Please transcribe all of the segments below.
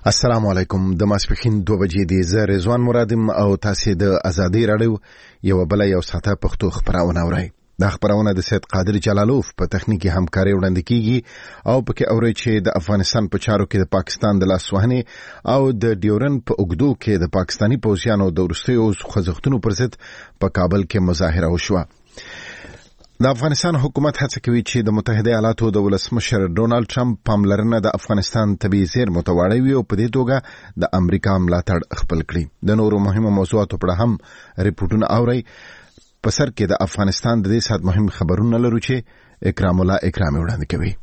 السلام علیکم. د ماسپخین 2 بجې دی. زه رضوان مرادم او تاسو د ازادي رادیو یو بل یو ساته پښتو خبرونه اورئ. د خبرونه د سید قادر جلالوف په تخنیکی همکاري وړاندې کیږي او پکې اورئ چې د افغانستان په چارو کې د پاکستان د لاسوهنې او د ډیورن په اوګدو کې د پاکستانی پوځیانو د ورستیو خوځښتونو پر ضد په کابل کې مظاهره وشوه. د افغانستان حکومت هڅه کوي چې د متحده ایالاتو د ولسمشر ډونالد ټرمپ پاملرنه د افغانستان طبيعي زیرمو ته واړوي او په دې توګه د امریکا ملاتړ خپل کړي. د نورو مهمو موضوعاتو په اړه هم ریپورتونه اوري. په سر کې د افغانستان د دې سات مهم خبرونه لرو چې اکرام الله اکرامي وړاندې کوي.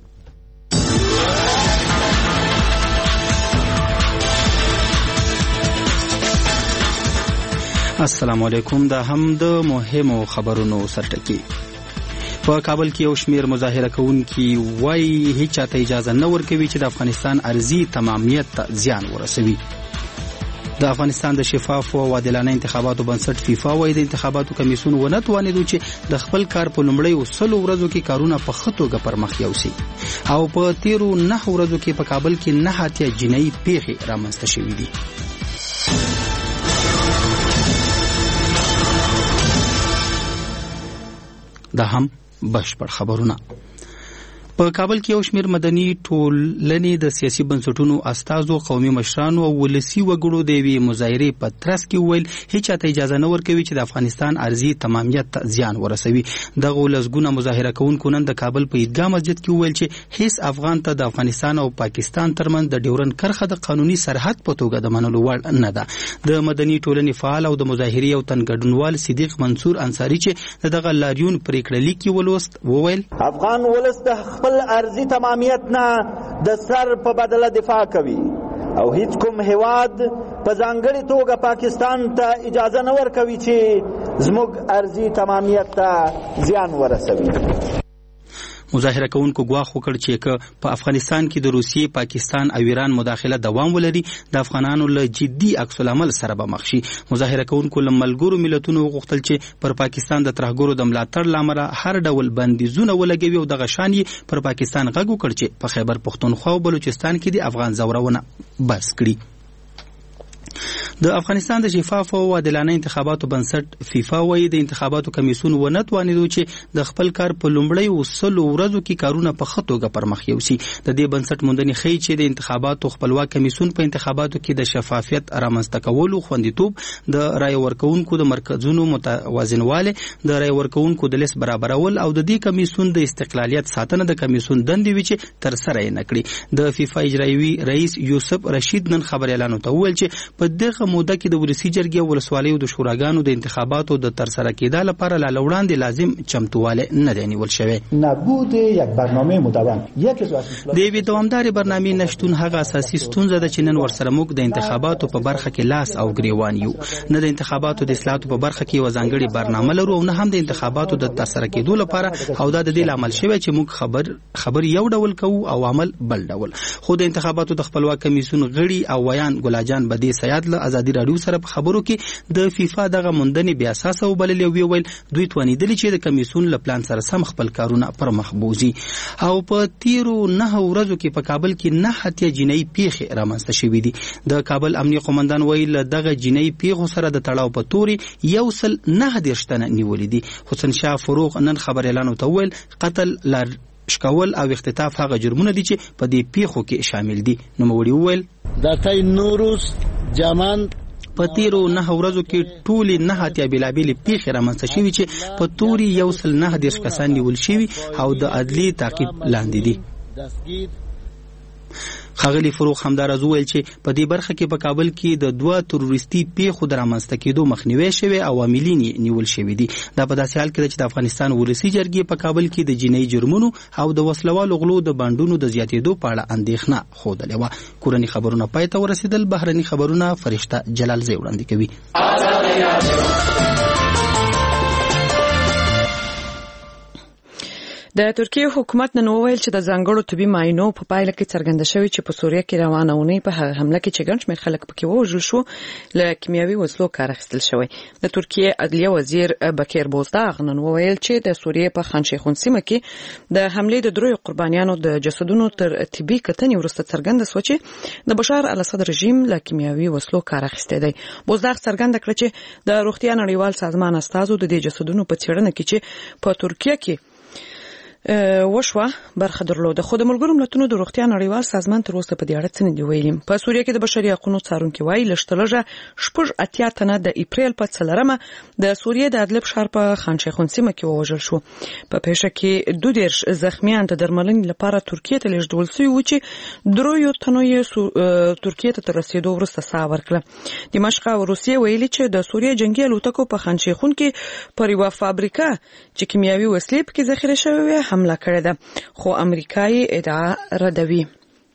السلام علیکم. دا هم د مهمو خبرونو سرټکی. په کابل کې یو شمیر مظاهره کوونکي وایي هیڅ چاته اجازه نه ورکوي چې د افغانستان ارضي تمامیت ته زیان ورسوي. د افغانستان د شفاف او عادلانه انتخاباتو بنسټ فیفا وایي د انتخاباتو کمیسیون ونه توانیدو چې د خپل کار په لومړی 100 ورځو کې کارونه په ښه توګه پرمخ یوسي او په تیرو 9 ورځو کې په کابل کې 9 اتیا جنایي پیښې رامنځته شوې دي. دا هم بشپړ خبرونه. په کابل کې یو شمیر مدني ټولنې د سیاسي بنسټونو استازو، قومي مشرانو او ولسی وګړو د وی مظاهره په ترڅ کې ویل هیڅ چاته اجازه نه ورکوي چې د افغانستان ارضي تمامیت ته زیان ورسوي. دغه لسګونه مظاهره کوونکو نن د کابل په عیدګاه مسجد کې ویل چې هیڅ افغان ته د افغانستان او پاکستان ترمنځ د ډیورن کرښه د قانوني سرحد په توګه د منلو وړ نه ده. د مدني ټولنې فعال او د مظاهرې او تنګډونوال صدیق منصور انصاری چې دغه لاریون پریکړه لیکي ولوست وویل افغان ولس د خپل ارضی تمامیت نه د سر په بدله دفاع کوي او هیڅ کوم هیواد په ځانګړي توګه پاکستان ته اجازه نه ورکوي چې زموږ ارضی تمامیت ته زیان ورسوي. مظاهره کوونکو ګواښ وکړ چې په افغانستان کې د روسیې، پاکستان او ایران مداخله دوام ولري د افغانانو له جدي عکس العمل سره به مخ شي. مظاهره کوونکو له ملګرو ملتونو وغوښتل چې پر پاکستان د ترهګرو د ملاتړ لامل هر ډول بندیزونه ولګوي او دغه شان یې پر پاکستان غږ وکړ چې په خیبر پښتونخوا او بلوچستان کې د افغان زورونه بس کړي. د افغانستان د شفاف او عادلانه انتخاباتو بنسټ فیفا وایي د انتخاباتو کمیسیون ونه توانیدو چې د خپل کار په لومړی 100 ورځو کې کارونه په ښه توګه پرمخ یوسي. د دې بنسټ موندنې ښیي چې د انتخاباتو خپلواک کمیسیون په انتخاباتو کې د شفافیت رامنځته کولو، خوندیتوب، د رای ورکوونکو د مرکزونو متوازنواله، د رای ورکوونکو د لیست برابرول او د دې کمیسیون د استقلالیت ساتنه د کمیسیون دندې وي چې تر سره یې نکړي. د فیفا اجرایوي رئیس یوسف رشید نن خبر اعلان وکړ چې په دغه موده کې د ولسی جرګې او ولسوالیو د شوراګانو د انتخاباتو د تر سره کېدو لپاره لا وړاندې لازم چمتواله نه دی نیول شوی. نبود یک برنامه مدون د وی دوامداري برنامه نشټون هغه اساسي ستونزه ده چې نن ورسره موږ د انتخاباتو په برخه کې لاس او ګریوان یو. نه د انتخاباتو د اصلاحاتو په برخه کې وځانګړي برنامه لرو او نه هم د انتخاباتو د تر سره کېدو لپاره او د دې عمل شوی چې موږ خبر یو ډول کوو او عمل بل ډول. خو د انتخاباتو د خپلواک کمیسیون غړي او ویان ګلاجان بدی سیاد له ازادي رادیو سره په خبرو کې د فیفا دغه موندنې بیا اساس او بللې ویل دوی توانیدل چې د کمیسیون له پلان سره سم خپل کارونه پر مخ بوزي. او په تیرو 9 ورځو کې په کابل کې 9 اتیا جنایي پیښې رامنځته شوې دي. د کابل امنیه قومندان ویل دغه جنایي پیښو سره د تړاو په توري 109 تنه نیولې دي. حسین شاه فروغ نن خبر اعلان وکړ قتل شکول او اختطاف هغه جرمونه دي چې په دې پیښو کې شامل دي. نو موږ ویل د تای نوروز جامان په تیرو 9 ورځو کې ټولې 9 اتیا بلابل پیښې رامنځته شوې چې په توري 109 کسان نیول شوي او د عدلي تعقیب لاندې دي. خاغلی فروغ همدارز ویل چې په دې برخه کې په کابل کې د 2 تروریستي پیښو د رامنځته کېدو مخنیوي شوی او عاملین نیول شوی دي. دا په داسې حال کې چې د افغانستان ولسی جرګې په کابل کې د جنایي جرمونو او د وسلوالو غلو د باندونو د زیاتېدو په اړه اندېښنه خوده و. کورني خبرونه پای ته ورسېدل. بهرني خبرونه فرشته جلال زی وړاندې کوي. د ترکیه حکومت نن وویل چې د ځانګړو طبي معاینو په پایله کې څرګنده شوی چې په سوریه کې روانه اونۍ په هغه حمله کې چې ګڼ شمېر خلک پکې ووژل شو له کیمیاوي وسلو کار اخیستل شوی. د ترکیه عدلیه وزیر بکیر بوزداغ نن وویل چې د سوریه په خان شیخون سیمه کې د حملې د دروي قربانیانو د جسدونو تر طبي کتنې وروسته څرګنده شو چې د بشار الاسد رژیم له کیمیاوي وسلو کار اخیستی دی. بوزداغ څرګنده کړ چې د روغتیا نړیوال سازمان استازو د دې جسدونو په څېړنه کې چې په ترکیه کې وشوه برخه درلوده. خو د ملګرو ملتونو د روغتیا نړیوال سازمان تر اوسه په دې اړه څه نه دی ویلي. په سوریه کې د بشري حقوقو څارونکي وایي لږترلږه 88 تنه د اپریل په 4 د سوریه د ادلب ښار په خان شیخون سیمه کې ووژل شو. په پیښه کې 22 زخمیان د درملنې لپاره ترکیه ته لیږدول شوي وو چې 3 تنو یې ترکیه ته تر رسیدو وروسته ساه ورکړه. دمشق او روسیه ویلي چې د سوریه جنگي الوتکو په خان شیخون کې پر یوه فابریکه چې کیمیاوي وسلې پکې ذخیره شوې حمله کړې ده، خو امریکا یې ادعا ردوي.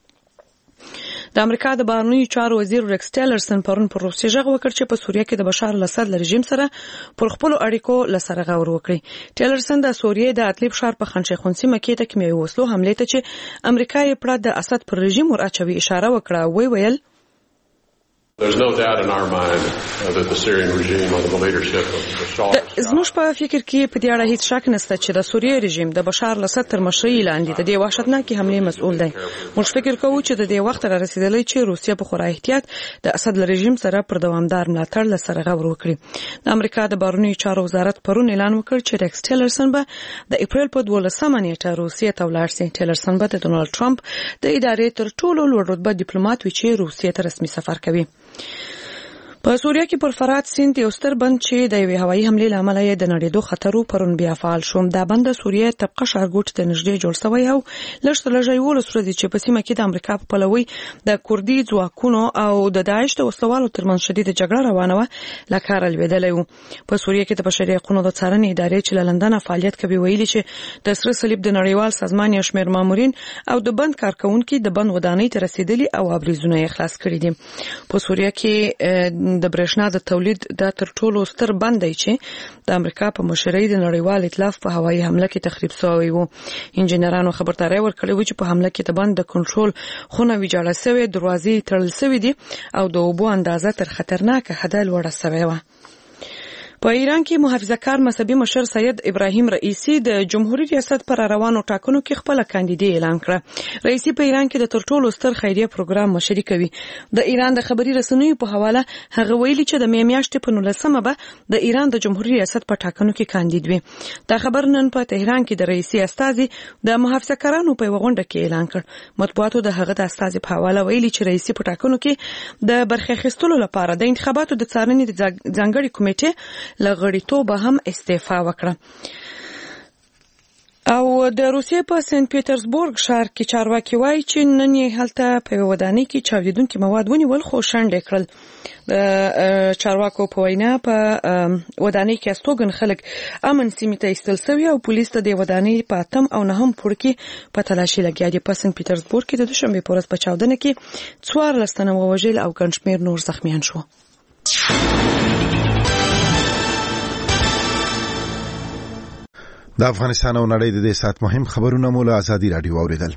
د امریکا د بهرنیو چارو وزیر ریکس ټیلرسن پرون پر روسیې غږ وکړ چې په سوریه کې د بشار الاسد رژیم سره پر خپل اړیکو لسره غور وکړي. ټیلرسن د سوریې د ادلب ښار په خان شیخون سیمه کې د کیمیاوي وسلو حملې ته چې امریکا یې پړه د اسد پر رژیم ورچوي اشاره وکړه. ویل There's no doubt in our mind that the Syrian regime under the leadership of Bashar زموږ په فکر کې په دې اړه هیڅ شک نشته چې د سوریې رژیم د بشار الاسد تر مشرۍ لاندې د دې وحشتناکې حملې مسؤل دی. موږ فکر کوو چې د دې وخت را رسیدلی چې روسیه په خورا احتیاط د اسد رژیم سره پر دوامدار ملاتړ لسره غور وکړي. د امریکا د بهرنیو چارو وزارت پرون اعلان وکړ چې ریکس ټیلرسن به د اپریل په 12 نیټه روسیې ته ولاړ شي. ټیلرسن به د ډونالد ټرمپ د ادارې تر ټولو لوړ رتبه ډیپلوماټ وي چې روسیې ته رسمي سفر کوي. په سوریه کې پر فرات سیند یو ستر بند چې د یوې هوایي حملې له امله یې د نړېدو خطر پرون بیا فعال شو. دا بند د سوریې طبقه ښارګوټ ته نږدې جوړ شوی او لږترلږه 11 ورځې چې په سیمه کې د امریکا په پلوي د کوردي ځواکونو او د داعش د وسلوالو ترمنځ شدیده جګړه روانه وه له کاره لوېدلی و. په سوریه کې د بشري حقوقو د څارنې ادارې چې له لندن فعالیت کوي ویلي چې د سره صلیب د نړیوال سازمان یو شمېر مامورین او د بند کارکونکي د بند ودانۍ ته رسیدلي او ابریزونه یې خلاص کړي دي. په سوریه کې د برېښنا د تولید د تر ټولو ستر بند دی چې د امریکا په مشرۍ د نړیوال ائتلاف په هوایي حمله کې تخریب شوی و. انجنیرانو خبرداري ورکړې و چې په حمله کې د بند د کنټرول خونه ویجاړه شوې، دروازې تړل شوې دي او د اوبو اندازه تر خطرناکه حده لوړه شوې وه. په ایران کې محافظه‌کار مذهبي مشر سید ابراهیم رئیسی د جمهوریت ریاست پر روانو ټاکنو کې خپل کاندیدي اعلان کړ. رئیسی په ایران کې د تر ټولو ستر خیریه پروګرام مشري کوي. د ایران د خبري رسنیو په حواله هغه ویلي چې د میاشتې په 19مه به د ایران د جمهوریت ریاست په ټاکنو کې کاندید وي. دا خبر نن په تهران کې د رئیسی استازي د محافظه‌کارانو په غونډه کې اعلان کړ. مطبوعاتو د هغه د استازي په حواله ویلي چې رئیسی په ټاکنو کې د برخه اخیستلو لپاره د انتخاباتو د څارنې د ځانګړي کمیټې لغړیتوب هم استعفا وکړه. او د روسیې په سنت پیټرزبورګ ښار کې چارواکي وایي چې نن یې هلته په ودانۍ کې چاودیدونکي مواد ونیول خو شنډ کړل. د چارواکو په وینا په ودانۍ کې استوګن خلک امن سیمې ته ایستل شوي او پولیس ته د ودانۍ په 8 او 9 پوړ کې په تلاشي لګیا دي. په سنت پیټرزبورګ کې د دوشنبه په ورځ په چاودنه کې 14 تنه ووژل او ګڼ شمېر نور زخمیان شو. د افغانستان او نړۍ د دې سات مهم خبرونه مو له ازادي رادیو اوریدل.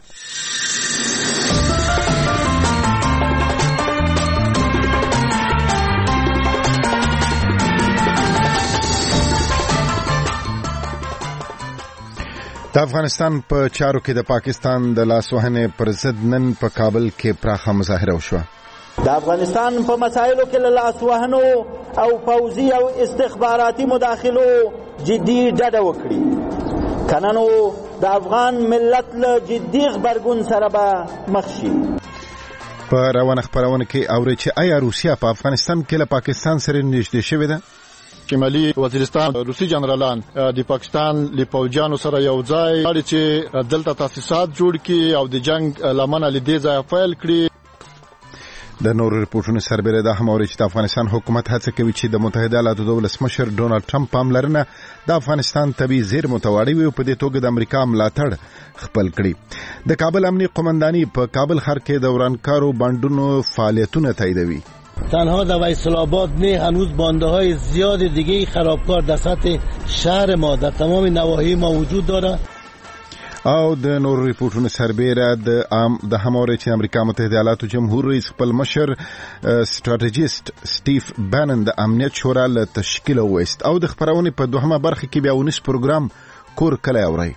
د افغانستان په چارو کې د پاکستان د لاسوهنې پر ضد نن په کابل کې پراخه مظاهره وشوه. د افغانستان په مسایلو کې له لاسوهنو او پوځي او استخباراتي مداخلو جدي ډډه وکړي. کنه نو د افغان ملت له جدي غبرګون سره به مخ شي. په روانه خبرونه کې اوري چې آیا روسیا په افغانستان کې له پاکستان سره نږدې شوې ده؟ شمالي وزیرستان روسي جنرالان د پاکستان له پوځیانو سره یو ځای لري چې دلته تاسیسات جوړ کړي او د جنگ لمنه لیدې ځای فایل کړي. د نور رپورټونو سربېره د هماوري چې د افغانستان حکومت هڅه کوي چې د متحده ایالاتو د ولسمشر ډونالد ټرمپ پاملرنه د افغانستان طبي زیرمو ته واړوي او په دې توګه د امریکا ملاتړ خپل کړي. د کابل امنیه قومنداني په کابل ښار کې د ورانکارو بانډونو فعالیتونه تاییدوي. تنها در ویسل آباد نه، هنوز بانده های زیاد دیگه خرابکار در سطح شهر ما در تمام نواحی ما وجود داره. او د نور ریپورتونو سربېره د همواره چې امریکا متحده ایالاتو جمهور رئیس خپل مشر سټریټیجیست سټیف بانن د امنیت شورا له تشکیل وست او د خبرونې په دوهمه برخه کې بیا ونیس پروګرام کور کله اوري.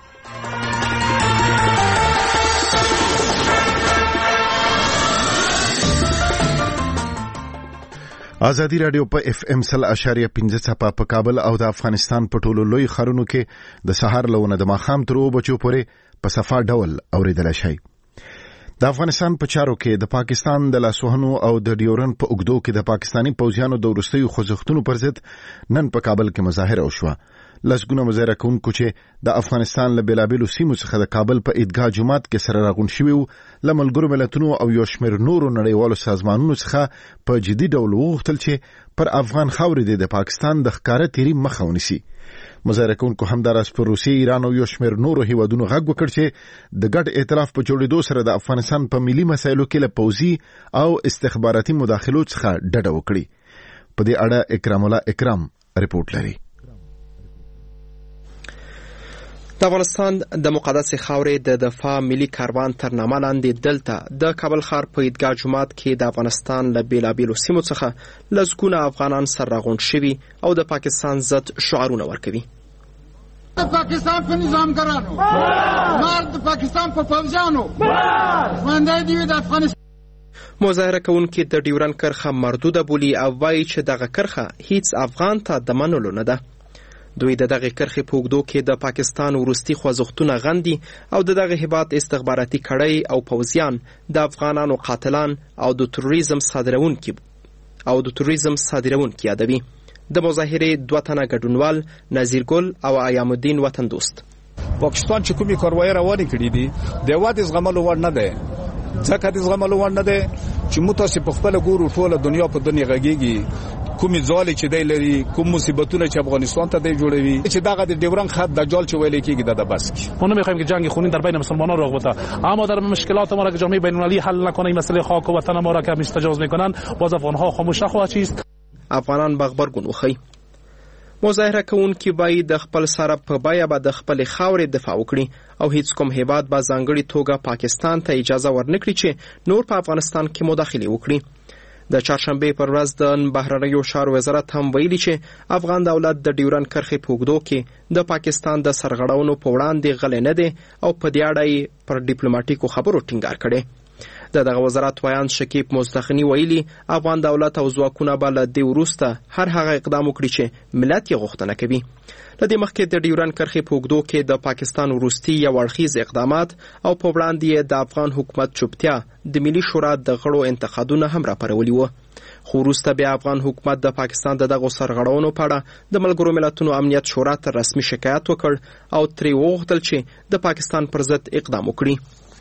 ازادي رادیو په اف ام 100.5 صفه په کابل او د افغانستان په ټولو لوی ښارونو کې د سحر لونه د ماخام تر 2 بجو پورې په صفه ډول اوریدل شي. د افغانستان په چارو کې د پاکستان د لاسوهنو او د ډیورن په اوګدو کې د پاکستانی پوځیانو د ورستیو خوځښتونو پر ضد نن په کابل کې مظاهره وشوه. لسګونه مظاهره کوونکو چې د افغانستان له بیلابیلو سیمو څخه د کابل په عیدګاه جومات کې سره راغون شوي وو له ملګرو ملتونو او یو شمېر نورو نړیوالو سازمانونو څخه په جدي ډول وغوښتل چې پر افغان خاورې د پاکستان د ښکاره تیري مخه ونیسي. مظاهره کوونکو همداراز پر روسیې، ایران او یو شمېر نورو هیوادونو غږ وکړ چې د ګډ ائتلاف په جوړېدو سره د افغانستان په ملي مسایلو کې له پوځي او استخباراتي مداخلو څخه ډډه وکړي. په دې اړه اکرام الله اکرام ریپورت لري. د افغانستان د مقدس خاورې د دفاع ملي کاروان تر نامه لاندې دلته د کابل ښار په عیدګاه جومات کې د افغانستان له بیلابیلو سیمو څخه لسګونه افغانان سره راغونډ شوي او د پاکستان ضد شعارونه ورکوي. د پاکستان په نظامګرانو مار د پاکستان په پوځیانو باندې دی د افغانستان مظاهره کوونکي د ډیورن کرښه مردوده بولي او وایي چې دغه کرښه هیڅ افغان ته د منلو نه ده. دوی د دغه کرښې په اوږدو کې د پاکستان وروستي خوځښتونه غندي او د دغه هیواد استخباراتي کړۍ او پوځیان د افغانانو قاتلان او د تروریزم صادروونکي یادوي. د مظاهرې 2 تنه ګډونوال نذیر ګل او ایام الدین وطن دوست پاکستان چې کومي کاروایی روانې کړې دي د واد زغملو وړ نه ده. ځکه د زغملو وړ نه ده چې متاسف په خپل ګورو ټوله دنیا په دنیا غږیږي کومي ځالې چې دی لري کوم مصیبتونه چې افغانستان ته دی جوړوي چې دغه د ډیورن خط دجال چې ویل کېږي د بس کی ما نمیخوایم که جنگ خونین در بین مسلمانان رخ بده، اما در مشکلات ما را که جامعه بین‌المللی حل نکنه این مسئله خاک و وطن ما را که مستجاز میکنن باز افغان‌ها خاموش نخواهد چیست. افغانان بغبرګون وخی. مظاهره کوونکي باید د خپل سره په بیه به د خپل خاورې دفاع وکړي او هیڅ کوم هیواد به ځانګړي توګه پاکستان ته اجازه ورنکړي چې نور په افغانستان کې مداخله وکړي. د چهارشنبه پر ورځ د بهرنیو چارو وزارت هم ویلي چې افغان دولت د ډیورن کرښې په اوږدو کې د پاکستان د سرغړونو په وړاندې غلی نه دی او په دې اړه یې پر ډیپلوماټیکو خبرو ټینګار کړی. دغه وزارت ویان شکیب مصدخني ویلي افغان دولت او ځواکونه به له دې وروسته هر هغه اقدام وکړي چې ملت یې غوښتنه کوي. له دې مخکې د ډیورن کرښې په اوږدو کې د پاکستان وروستي یو اړخیز اقدامات او په وړاندې یې د افغان حکومت چوپتیا د ملي شورا د غړو انتقادونه هم راپارولي وو. خو وروسته بیا افغان حکومت د پاکستان د دغو سرغړونو په اړه د ملګرو ملتونو امنیت شورا ته رسمي شکایت وکړ او ترې وغوښتل چې د پاکستان پر ضد اقدام وکړي.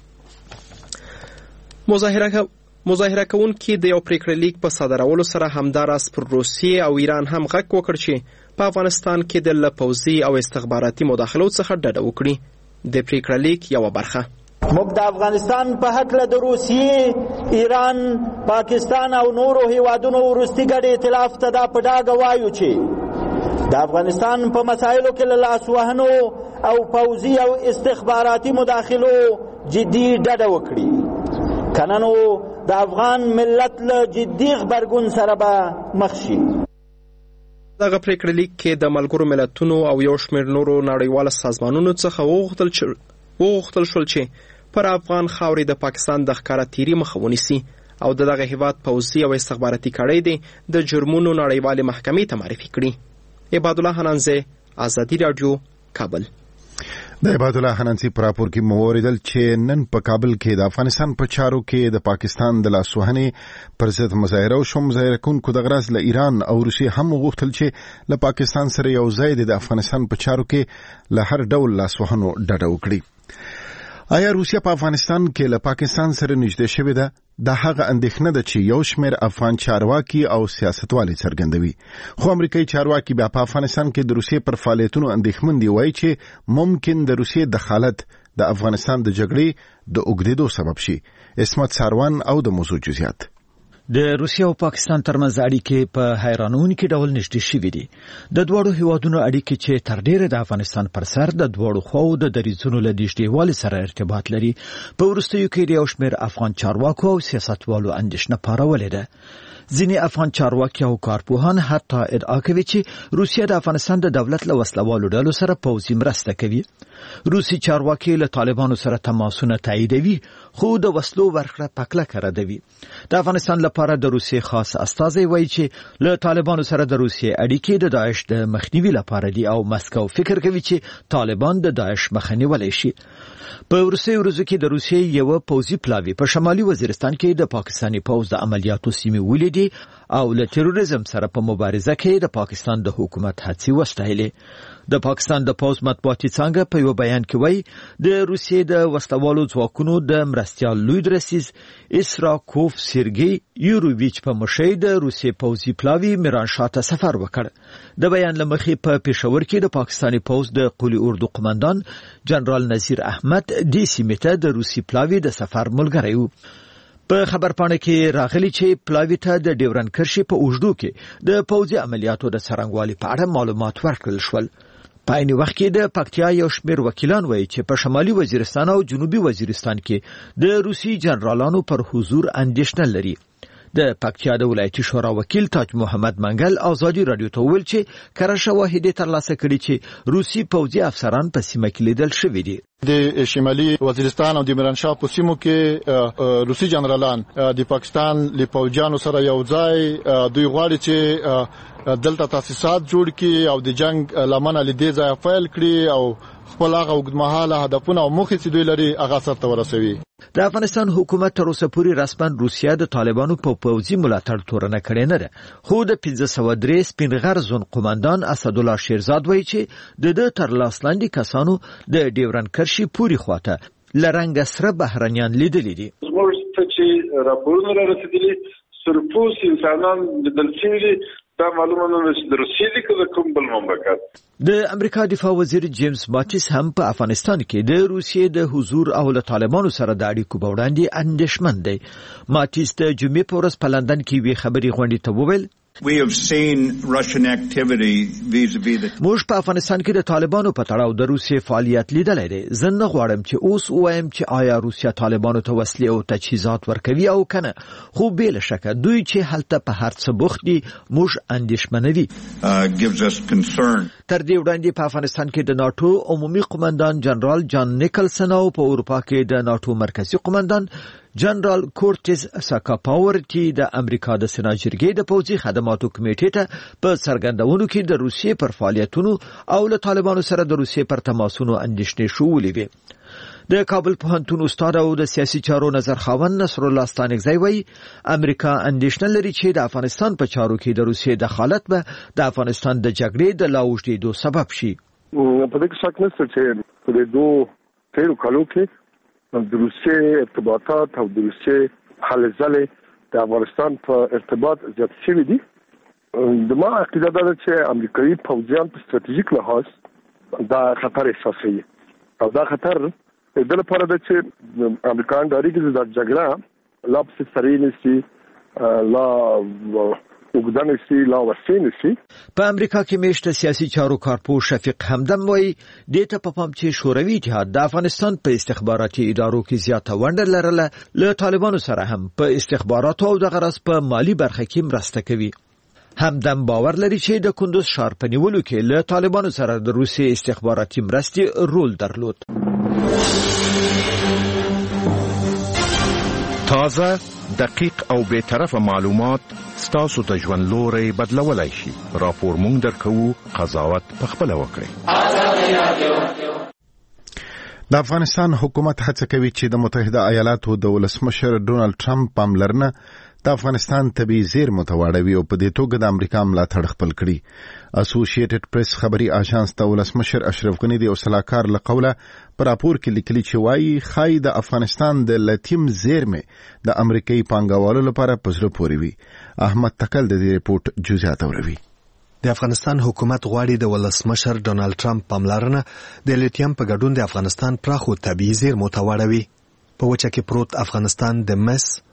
مظاهره کوونکي د یو پریکړه لیک په صادرولو سره همداراز پر روسیې او ایران هم غږ وکړ چې په افغانستان کې د پوځي او استخباراتي مداخلو څخه ډډه وکړي. د پریکړه لیک یو برخه موږ د افغانستان په حق له د روسیې، ایران، پاکستان او نورو هیوادونو وروستي ګډ ائتلاف ته دا په ډاګه وایو چې د افغانستان په مسایلو کې له لاسوهنو او پوځي او استخباراتي مداخلو جدي ډډه وکړي. کنه نو د افغان ملت له جدي غبرګون سره به مخ شي. دغه پریکړه لیک کې د ملګرو ملتونو او یو شمېر نورو نړیوالو سازمانونو څخه وغوښتل شول چې پر افغان خاورې د پاکستان د ښکاره تیري مخه ونیسي او دغه هیواد پوځي او استخباراتي کړۍ دی د جرمونو نړیوالې محکمې ته معرفي کړي. عباد الله حنانزه، ازادي رادیو، کابل. د عباد الله حنانسی پر راپور کې موریدل چې نن په کابل کې د افغانستان په چارو کې د پاکستان د لاسوهنې پر ضد مظاهره او شوم مظاهره کوونکو د غرض له ایران او روسیې هم غوښتل چې له پاکستان سره یو ځای د افغانستان په چارو کې له هر ډول لاسوهنو ډډه وکړي. آیا روسیه په افغانستان کې له پاکستان سره نږدې شوې ده؟ دا هغه اندېښنه ده چې یو شمېر افغان چارواکي او سیاستوالي څرګندوي. خو امریکایي چارواکي بیا په افغانستان کې د روسیې پر فعالیتونو اندېښمن دي، وایي چې ممکن د روسیې دخالت د افغانستان د جګړې د اوږدېدو سبب شي. اسمت ساروان او د موضوع جزئیات. د روسیې او پاکستان ترمنځ اړیکې په حیرانونکي ډول نږدې شوې دي. د دواړو هیوادونو اړیکې چې تر ډیره د افغانستان پر سر د دواړو خواو د دریځونو له نږدېوالي سره ارتباط لري، په وروستیو کې د یو شمېر افغان چارواکو او سیاستوالو اندېښنه پارولې ده. ځینې افغان چارواکي او کارپوهان حتی ادعا کوي چې روسیه د افغانستان د دولت له وسلوالو ډلو سره پوځي مرسته کوي. روسي چارواکي له طالبانو سره تماسونه تاییدوي، خو د وسلو ورکړه په کلکه ردوي. د افغانستان لپاره د روسیې خاص استازی وایي چې له طالبانو سره د روسیې اړیکې د داعش د مخنیوي لپاره دي او مسکو فکر کوي چې طالبان د داعش مخه نیولی شي. په وروستیو ورځو کې د روسیې یو پوځي پلاوی په شمالي وزیرستان کې د پاکستاني پوځ د عملیاتو سیمې ولیدي او له تروریزم سره په مبارزه کې د پاکستان د حکومت هڅې وستایلې. د پاکستان د پوځ مطبوعاتي څانګه په یو بیان کې وایي د روسیې د وسلوالو ځواکونو د مرستیال لوی درسیز اسراکوف سرګي یوروویچ په مشرۍ د روسیې پوځي پلاوی میرانشاه ته سفر وکړ. د بیان له مخې په پېښور کې د پاکستاني پوځ د قولي اردو قماندان جنرال نذیر احمد دې سیمې ته د روسي پلاوی د سفر ملګری و. په خبرپاڼه کې راغلي چې پلاوی ته د ډیورن کرښې په اوږدو کې د پوځي عملیاتو د څرنګوالي په اړه معلومات ورکړل شول. په عین وخت کې د پکتیا یو شمېر وکیلان وایي چې په شمالي وزیرستان او جنوبي وزیرستان کې د روسي جنرالانو پر حضور اندېښنه لري. د پکتیا د ولایتي شورا وکیل تاج محمد منګل ازادي رادیو ته وویل چې کره شواهد ترلاسه کړي چې روسي پوځي افسران په سیمه کې لیدل شوي دي. د شمالي وزیرستان او د میرانشاه په سیمو کې روسي جنرالان د پاکستان له پوځیانو سره یو ځای دوی غواړي چې دلته تاسیسات جوړ کړي او د جنگ لمنه لیدې ځای فایل کړي او خپل هغه اوږدمهاله هدفونه او موخې چې دوی لري هغه سرته ورسوي. د افغانستان حکومت تر اوسه پورې رسماً روسیه د طالبانو په پوځي ملاتړ تورنه کړې نه ده، خو د 1503 سپین غر زون قوماندان اسدالله شیرزاد وایي چې د تر لاس لاندې کسانو د ډیورن کرښې پوري خواته لرنګ سره بهرنیان لیدلي دي. زموږ ته چې راپورونه را رسیدلي سرپوس انسانان لیدل شوي دا معلومه نه ده چې د روسیې لیکه د کوم بل مملکت. د امریکا دفاع وزیر جیمز ماتیس هم په افغانستان کې د روسیې د حضور او له طالبانو سره د اړیکو په وړاندې اندېښمن دی. ماتیس د جمعې په ورځ په لندن کې یوې خبري غونډې ته وویل We have seen Russian activity vis-a-vis the موږ په افغانستان کې د طالبانو په تړاو د روسیې فعالیت لیدلی دی. زه نه غواړم چې اوس وایم چې آیا روسیه طالبانو ته وسلې او تجهیزات ورکوي او کنه، خو بې له شکه دوی چې هلته په هر څه بوخت دي موږ اندېښمنوي. gives us concern. تر دې وړاندې په افغانستان کې د ناتو عمومي قومندان جنرال جان نیکلسن او په اروپا کې د ناتو مرکزی قومندان جنرال کورټز ساکاپاورټي د امریکا د سنا جرګې د پوځي خدماتو کمیټې ته په څرګندونو کې د روسیې پر فعالیتونو او له طالبانو سره د روسیې پر تماسونو اندېښنې شولې وي. د کابل پوهنتون استاد او د سیاسي چارو نظرخواند نصر الله ستانکزی وایي امریکا اندېښنه لري چې د افغانستان په چارو کې د روسیې دخالت به د افغانستان د جګړې د لا اوږدېدو سبب شي. په دې کې شک نشته چې په دې دوه تیرو کالو کې د روسیې ارتباطات او د روسیې حل ځلې د افغانستان په ارتباط زیات شوي دي. د ما عقیده ده چې امریکایي پوځیان په ستراتیژیک لحاظ دا خطر احساسوي او دا خطر د لپاره ده چې امریکایان ډاري چې دا جګړه لا پسې سړې نشي لا وګدانه سي لا وسینه سي. په امریکا کې میشته سیاسي چارو کارپوه شفیق همدم وایي دې ته په پام چې شوروي اتحاد د افغانستان په استخباراتي ادارو کې زیاته ونډه لرله، له طالبانو سره هم په استخباراتو او د غرض په مالی برخه کې مرسته کوي. همدم باور لري چې د کندوز ښار په نیولو کې له طالبانو سره د روسیې استخباراتي مرستې رول درلود. تازه، دقیق او بے طرفه معلومات ستاسو ته ژوند لوري بدلولای شي. راپور مونږ درکو، قضاوت پخپله وکړئ. د افغانستان حکومت هڅه کوي چې د متحده ایالاتو د ولسمشر ډونالد ټرمپ پاملرنه د افغانستان طبیعي زیرمو ته واړوي او په دې توګه د امریکا ملاتړ خپل کړي. اسوسییټډ پریس خبري اژانس ته ولسمشر اشرف غني د وسلاکار له قوله پر راپور کې لیکلي چې وايي خای د افغانستان د لتیم زیرمې د امریکایي پانګوالو لپاره پزړه پوري وي. احمد تکل د دې ریپورت جزئیات اوروي. د افغانستان حکومت غواړي د ولسمشر ډونالد ټرمپ پاملرنه د لیتیم په ګډون د افغانستان پراخو طبیعي زیرمو ته واړوي. په وچه کې پروت افغانستان د مس،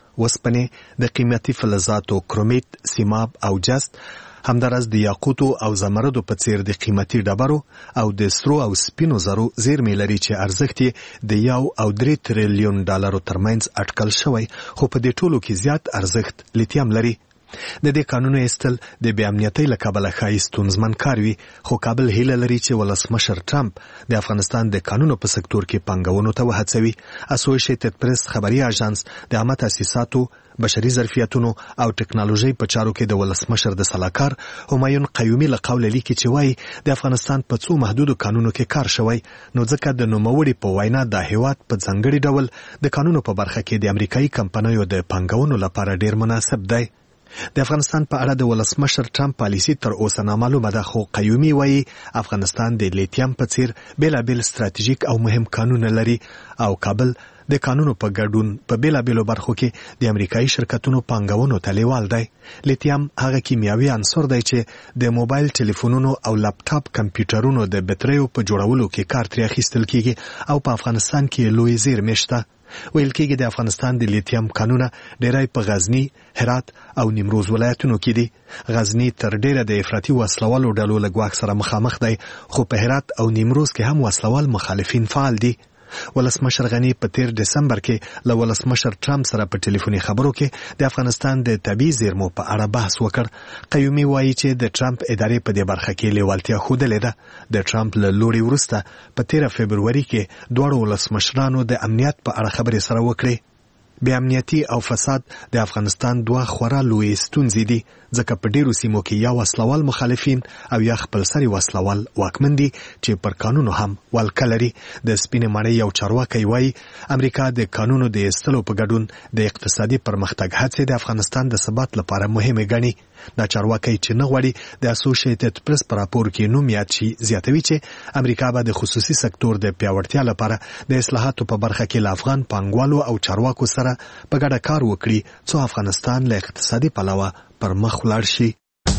وسپنې، د قیمتي فلزاتو کرومیت، سیماب او جست، همدارس د یاقوتو او زمردو په څیر د قیمتي ډبرو او د سرو او سپینو زرو زیرمې لري چې ارزښت یې د 1 او 3 تریلیون ډالرو ترمنځ اټکل شوی، خو په دې ټولو کې زیات ارزښت لیتیم لري. د دې قانونو ایستل د بې امنیتۍ له کبله ښایي ستونزمن کار وي، خو کابل هیله لري چې ولسمشر ټرمپ د افغانستان د قانونو په سکتور کې پانګونو ته وهڅوي. اسوسییټډ پریس خبري اژانس د عامه تاسیساتو، بشري ظرفیتونو او ټکنالوژي په چارو کې د ولسمشر د سلاکار همایون قیومي له قوله لیکي چې وایي د افغانستان په څو محدودو قانونو کې کار شوی، نو ځکه د نوموړي په وینا د هیواد په ځانګړي ډول د قانونو په برخه کې د امریکایي کمپنیو د پانګونو لپاره ډیر مناسب دی. د افغانستان په اړه د ولسمشر ټرمپ پالیسي تر اوسه نامعلومه ده، خو قیومي وایي افغانستان د لیتیم په څیر بیلابیل ستراتیژیک او مهم قانونونه لري او کابل د قانونو په ګډون په بیلابیلو برخو کې د امریکایي شرکتونو پانګونو ته لیوال دی. لیتیم هغه کیمیاوي عنصر دی چې د موبایل ټلیفونونو او لپټاپ کمپیوټرونو د بټریو په جوړولو کې کار ترې اخیستل کیږي او په افغانستان کې لوی زیرمې شته. ویل کېږي د افغانستان د لیتیم کانونه ډیری په غزنی، هرات او نیمروز ولایتونو کې دي. غزنی تر ډیره د افراطي وسلوالو ډلو له ګواښ سره مخامخ دی، خو په هرات او نیمروز کې هم وسلوال مخالفین فعال دي. ولسمشر غنی په 13 دسمبر کې له ولسمشر ټرمپ سره په ټلیفوني خبرو کې د افغانستان د طبيعي زیرمو په اړه بحث وکړ. قیومي وایي چې د ټرمپ ادارې په دې برخه کې لیوالتیا ښودلې ده. د ټرمپ له لوري وروسته په 13 فبروري کې دواړو ولسمشرانو د امنیت په اړه خبرې سره وکړې. بې امنیتي او فساد د افغانستان دوه خورا لوی ستونزې دي، ځکه په ډیرو سیمو کې یا وسلوال مخالفین او یا خپلسري وسلوال واکمن دي چې پر قانونو هم ولکه لري. د سپینې ماڼۍ یو چارواکی وایي امریکا د قانونو د ایستلو په ګډون د اقتصادي پرمختګ هڅې د افغانستان د ثبات لپاره مهمې ګڼي. دا چارواکی چې نه غواړي د اسوسییټډ پریس په راپور کې نوم یاد شي زیاتوي چې امریکا به د خصوصي سکتور د پیاوړتیا لپاره د اصلاحاتو په برخه کې له افغان پانګوالو او چارواکو سره په ګډه کار وکړي څو افغانستان له اقتصادي پلوه پر مخ ولاړ شي.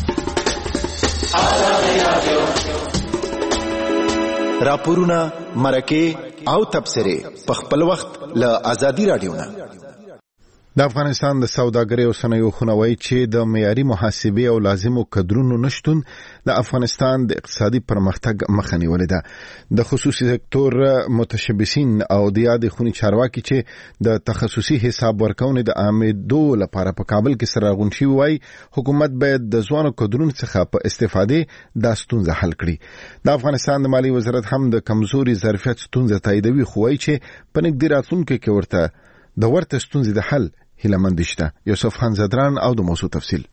راپورونه، مرکې او تبصرې په خپل وخت له ازادي رادیو نه. د افغانستان د سوداګرۍ او صنایعو خونوي چې د معیاري محاسبې او لازمو کدرونو نشتون د افغانستان د اقتصادي پرمختګ مخه نیولې ده. د خصوصي سکتور متشبثین او د یادې خونې چارواکي چې د تخصصي حساب ورکونې د عامدو لپاره په کابل کې سره راغونډ شوي وایي حکومت باید د ځوانو کدرونو څخه په استفادې دا ستونزه حل کړي. د افغانستان د مالي وزارت هم د کمزوري ظرفیت ستونزه تاییدوي، خو وایي چې په نږدې راتلونکي کې ورته د ورته ستونزې د حل هیله مند شته. یوسف خان زدران او د موضوع تفصیل.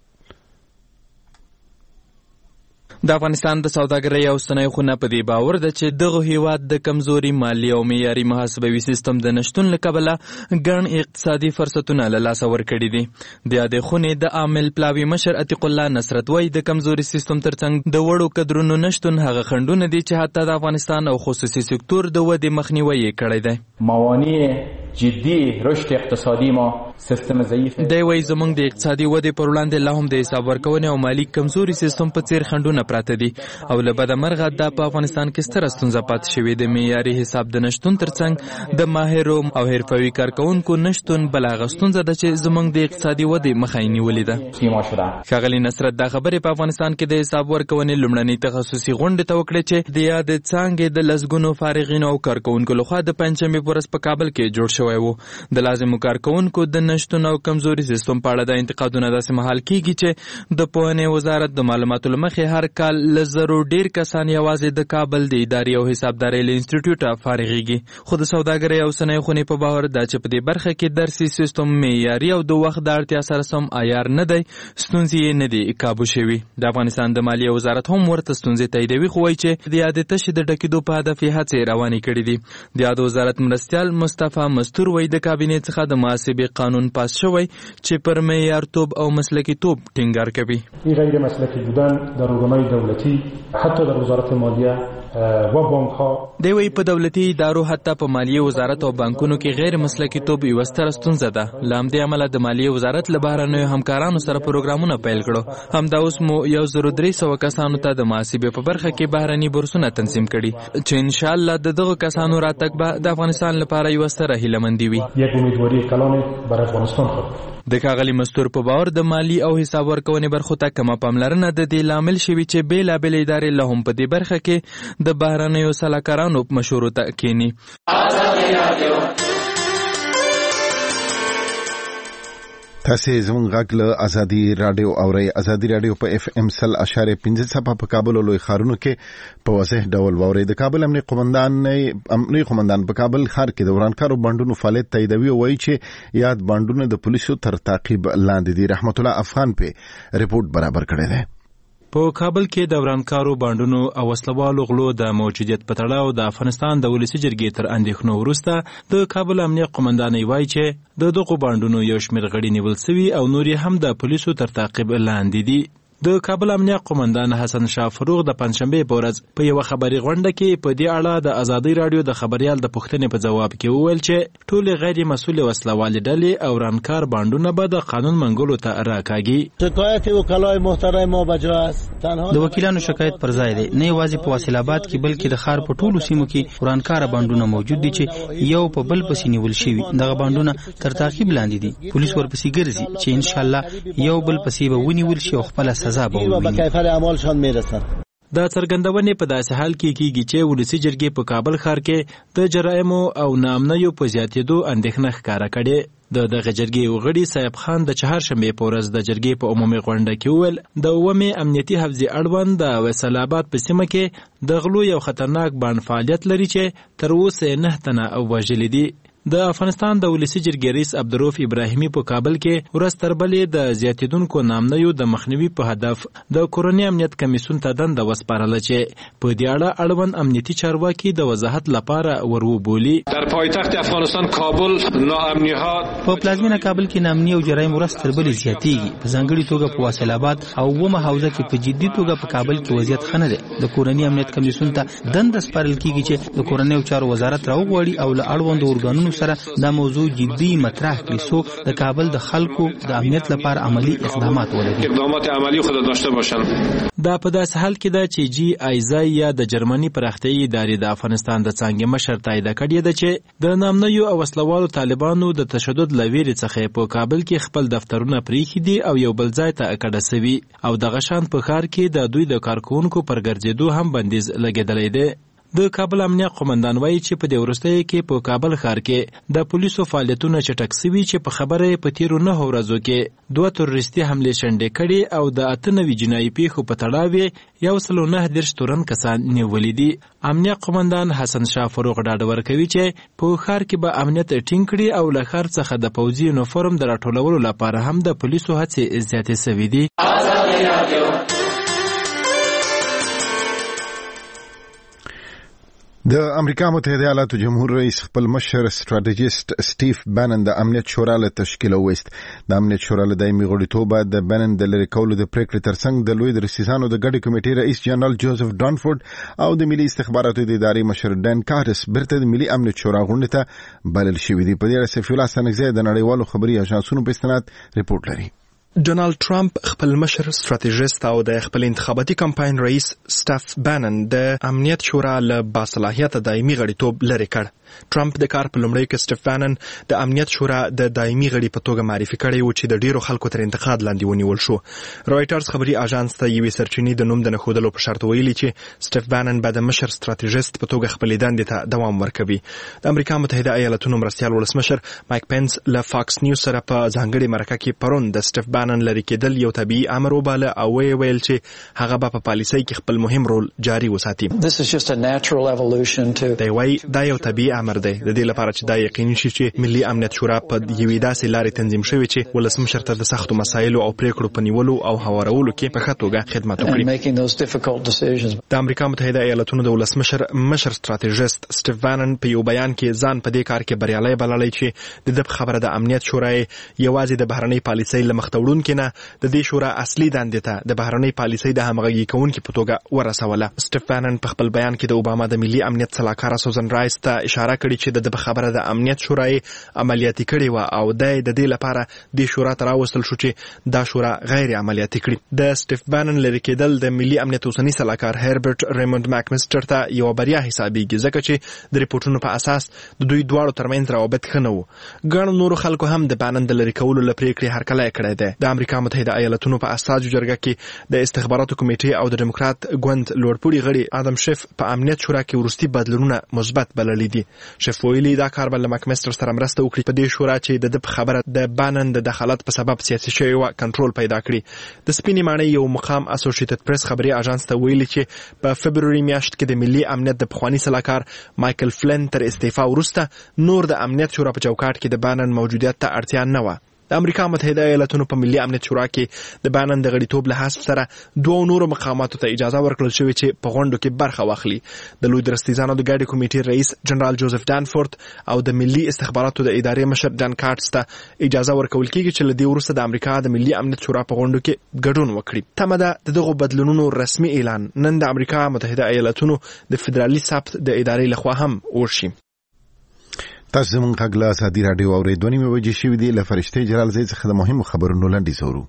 د افغانستان د سوداګرۍ او صنایعو خونه په دې باور ده چې دغه هیواد د کمزوري مالی او معیاري محاسبوي سیستم د نشتون له کبله ګڼ اقتصادي فرصتونه له لاسه ورکړي دي. د یادې خونې د عامل پلاوي مشر عتیق الله نصرت وایي د کمزوري سیستم ترڅنګ د وړو کدرونو نشتون هغه خنډونه دي چې حتی د افغانستان او خصوصي سکتور د ودې مخنیوي یې کړی دی. موانع جدی رشد اقتصادی ما سیستم ضعیف دی. وایي زموږ د اقتصادي ودې پر وړاندې لا هم د حساب ورکونې او مالي کمزوري سیستم په څیر خنډونه پراته دي او له بده مرغه دا په افغانستان کې ستره ستونزه پاتې شوې. د معیاري حساب د نشتون ترڅنګ د ماهرو او حرفوي کارکونکو نشتون بل هغه ستونزه ده چې زموږ د اقتصادي ودې مخه یې نیولې ده. ښاغلي نصرت دا خبرې په افغانستان کې د حساب ورکونې لومړنۍ تخصصي غونډې ته وکړې چې د یادې څانګې د لسګونو فارغینو او کارکونکو لخوا د پنجشنبې په ورځ په کابل کې جوړ شوی و. د لازمو کارکونکو د نشتون او کمزوري سیستم په اړه د انتقادونه داسې مهال کیږي چې د پوهنې وزارت د معلوماتو له مخې هر کال له زرو ډیر کسان یوازې د کابل د ادارې او حسابدارۍ له انسټیټیوټه فارغېږي. خو د سوداګرۍ او صنایعو خونې په باور ده چې په دې برخه کې درسي سیستم معیاري او د وخت د اړتیا سره سم عیار نه دی، ستونزې یې نه دي کابو شوي. د افغانستان د مالیې وزارت هم ورته ستونزې تاییدوي، خو وایي چې د یادې تشې د ډکېدو په هدف یې هڅې روانې کړي دي. د یاد وزارت مرستیال مصطفی مستور وایي د کابینې څخه د محاسبې قانون پاس شوی چې پر معیارتوب او مسلکیتوب ټینګار کوي. این غیر مسلکی بودن در ارگان‌های دولتی حتی در وزارت مالیه دی وی په دولتي ادارو حتی په مالیه وزارت او بانکونو کې غیر مسلکي توب یو ستر ستونزه ده. لامدې عمله د مالیه وزارت له بهرنیو همکارانو سره پروګرامونه پیل کړو. همدا اوس مو 1300 کسانو ته د محاسبې په برخه کې بهرني بورسونه تنظیم کړي چې ان شاء الله دغه کسانو راتګ به د افغانستان لپاره یو ستر هیلهمندي وي. یک امیدواری کلان برای افغانستان خود. د ښاغلي مستور په باور د مالی او حساب ورکونې برخو ته کمه پاملرنه د دې لامل شوي چې بېلابېلې ادارې لا هم په دې برخه کې د بهرنیو سلاکارانو مشورو ته کښېني. تاسې زموږ غږ له ازادي راډیو اورئ. ازادي راډیو په FM 100.5 په کابل او لوی ښارونو کې په واضح ډول واورئ. د کابل امنیه قومندان په کابل ښار کې د ورانکارو بانډونو فعالیت تاییدوي او وایي چې یاد بانډونه د پولیسو تر تعقیب لاندې دي. رحمت الله افغان په ریپورت برابر کړی دی. په کابل کې د ورانکارو بانډونو او وسلوالو غلو د موجودیت په تړاو د افغانستان د ولسي جرګې تر اندېښنو وروسته د کابل امنیه قومندان وایي چې د دغو بانډونو یو شمېر غړي نیول سوي او نور یې هم د پولیسو تر تعقیب لاندې دي. د کابل امنیه قومندان حسن شاه فروغ د پنځشنبې په ورځ په یو خبري غونډه کې په دې اړه د ازادي رادیو د خبريال د پوښتنې په جواب کې وویل چې ټول غیر مسؤل وسلوالې ډلې او رانکار بانډونه به د قانون منګولو ته راکاږي. شکایت وکلای محترم ما بجا است. د وکیلانو شکایت پر ځای دی، نه یوازې په وسیل آباد کې بلکې د ښار په ټولو سیمو کې ورانکار بانډونه موجود دي چې یو په بل پسې نیول شوي. دغه بانډونه تر تعقیب لاندې دي. پولیس ورپسې ګرځي چې ان شاء الله یو بل پسې به ونیول شي او خپل سزا به وویني. دا څرګندونې په داسې حال کې کیږي چې ولسي جرګې په کابل ښار کې د جرایمو او ناامنیو په زیاتېدو اندېښنه ښکاره کړې. د دغه جرګې غړي صاحب خان د چهارشنبې په ورځ د جرګې په عمومي غونډه کې وویل د اومې امنیتي حفظې اړوند د فیصل آباد په سیمه کې د غلو یو خطرناک بانډ فعالیت لري چې تر اوسه 9 تنه وژلي دي. د افغانستان د ولسي جرګې رئیس عبدالرؤف ابراهیمي په کابل کې ورځ تر بلې د زیاتېدونکو ناامنیو د مخنیوي په هدف د کورني امنیت کمیسیون ته دنده وسپارله چې په دې اړه اړوند امنیتي چارواکي د وضاحت لپاره وروبولي. در پایتخت افغانستان کابل ناامنی‌ها په پلازمینه کابل کې ناامني او جرایم ورځ تر بلې زیاتېږي. په ځانګړي توګه په واصل آباد او ومه حوزه کې په جدي توګه په کابل کې وضعیت ښه نه دی. د کورني امنیت کمیسیون ته دنده سپارل کیږي چې د کورنیو چارو وزارت راوغواړي او له اړوندو ارګانونو سره دا موضوع جدي مطرح کړي څو د کابل د خلکو د امنیت لپاره عملی اقدامات ولري. اقدامات عملی خود داشته باشند. دا په داسې حال کې ده چې جی آیزای یا د جرمني پراختیایي ادارې د افغانستان د څانګې مشر تایید کړی ده چې د نامنیو او وسلوالو طالبانو د تشدد له ویرې څخه په کابل کې خپل دفترونه پریښي دي او یو بل ځای ته کډه سوي او دغه شان په ښار کې د دوی د کارکوونکو پر ګرځېدو هم بندیز لګېدلی دی. د کابل امنیه قومندان وایي چې په دې وروستیو کې په کابل ښار کې د پولیسو فعالیتونه چټک سوي چې په خبره په تیرو 9 ورځو کې 2 تروریستي حملې شنډې کړي او د 98 جنایي پیښو په تړاو 109 تورن کسان نیولي دي. امنیه قومندان حسن شاه فروغ ډاډ ورکوي چې په ښار کې به امنیت ټینګ کړي او له ښار څخه د پوځي یونیفورم د راټولولو لپاره هم د پولیسو هڅې زیاتې سوي دي. د امریکا متحده ایالاتو جمهور رئیس خپل مشر ستراتیژیست سټیف بانن د امنیت شورا له تشکیل وست. د امنیت شورا له دایمي غړیتوب د بانن د لری کولو د پریکړې ترڅنګ د لوی درسیزانو د ګډي کمیټې رئیس جنرال جوزف ډانفورد او د ملي استخباراتو د ادارې مشر ډان کارټس برته د ملي امنیت شورا غونډه ته بلل شوې دي. په دې اړه سیف الله سنگزی د نړیوالو خبري اژانسونو په استناد ریپورت لري. ډونالد ټرمپ خپل مشر ستراتیژیست او د خپل انتخاباتي کمپاین رئیس سټیف بانن د امنیت شورا له باصلاحیت دایمي غړیتوب لري کړ. ټرمپ د کار په لومړي کې سټیف بانن د امنیت شورا د دایمي غړي په توګه معرفي کړی و چې د ډیرو خلکو تر انتقاد لاندې ونیول شو. رويټرز خبري اژانس ته یوې سرچینې د نوم د نښودلو په شرط ویلي چې سټیف بانن به د مشر ستراتیژیست په توګه خپل دندې ته دوام ورکوي. د امریکا متحده ایالاتونو مرستیال ولسمشر مایک پنس له فاکس نیوز سره په ځانګړي مرکه کې پرون د سټیف بانن لري کېدل یو طبيعي امر وباله او ویل چې هغه به په پالیسۍ کې خپل مهم رول جاري وساتي. دی وايي دا یو طبيعي امر دی د دې لپاره چې دا یقیني شي چې ملي امنیت شورا په یوې داسې لارې تنظیم شوی چې ولسمشر ته د سختو مسایلو او پریکړو په نیولو او هوارولو کې په ښه توګه خدمت وکړي. د امریکا متحده ایالاتونو د ولسمشر مشر ستراتیژیست سټیف بانن په یو بیان کې ځان په دې کار کې بریالي بللی چې د خبره د امنیت شورا یوازې د بهرنۍ پالیسۍ له مخته وړونکو نه د دې شورا اصلي دندې ته د بهرنۍ پالیسۍ د همغږي کوونکي په توګه ورسوله. سټیف بانن په خپل بیان کې د اوباما د ملي امنیت سلاکار سوزن رایس ته اشاره کړې چې د خبره د امنیت شورای عملیاتي کړې و او د دې لپاره د شورا ته راوستل شو چې دا شورا غیر عملیاتي کړي. د سټیف بانن لري کېدل د ملي امنیت اوسنی سلاکار هربرت ریموند ماکمستر ته یو بریا حسابېږي ځکه چې د ریپورتونو په اساس د دوی دواړو ترمنځ روابط ښه نه وو. ګڼو نورو خلکو هم د بانن د لري کولو له پریکړې هرکلی کړی دی. د امریکا متحده ایالاتونو په استازو جرګه کې د استخباراتو کمیټې او د ډیموکرات ګوند لوړپوړي غړي ادم شیف په امنیت شورا کې وروستي بدلونونه مثبت بللي دي. شیف ویلي دا کار به له ماکمستر سره مرسته وکړي په دې شورا چې د خبره د بانن د دخالت په سبب سیاسي شوی و کنټرول پیدا کړي. د سپینې ماڼۍ یو مقام اسوسییټډ پریس خبري اژانس ته ویلي چې په فبروري میاشت کې د ملي امنیت د پخوانی سلاکار مایکل فلن تر استعفا وروسته نور د امنیت شورا په چوکاټ کې د بانن موجودیت ته اړتیا نه و. د امریکا متحده ایالاتونو په ملي امنیت شورا کې د بانن د غړیتوب له حساب سره دوه نورو مقاماتو ته اجازه ورکړل شوې چې په غونډو کې برخه واخلي. د لوی درستیزانو د ګاډي کمیټې رئیس جنرال جوزف دانفورد او د ملي استخباراتو د ادارې مشر جان کارټس ته اجازه ورکول کیږي چې له دې وروسته د امریکا د ملي امنیت شورا په غونډو کې ګډون وکړي. تمه ده دغه بدلونونو رسمي اعلان نن د امریکا متحده ایالاتونو د فدرالي ثبت د ادارې لخوا هم وشي. تاسو زموږ غږ له ازادي راډیو اورېدونکو نیمه بجې شوې دي. له فرشتې جلال زی څخه د مهمو خبرونو لنډیز اورو.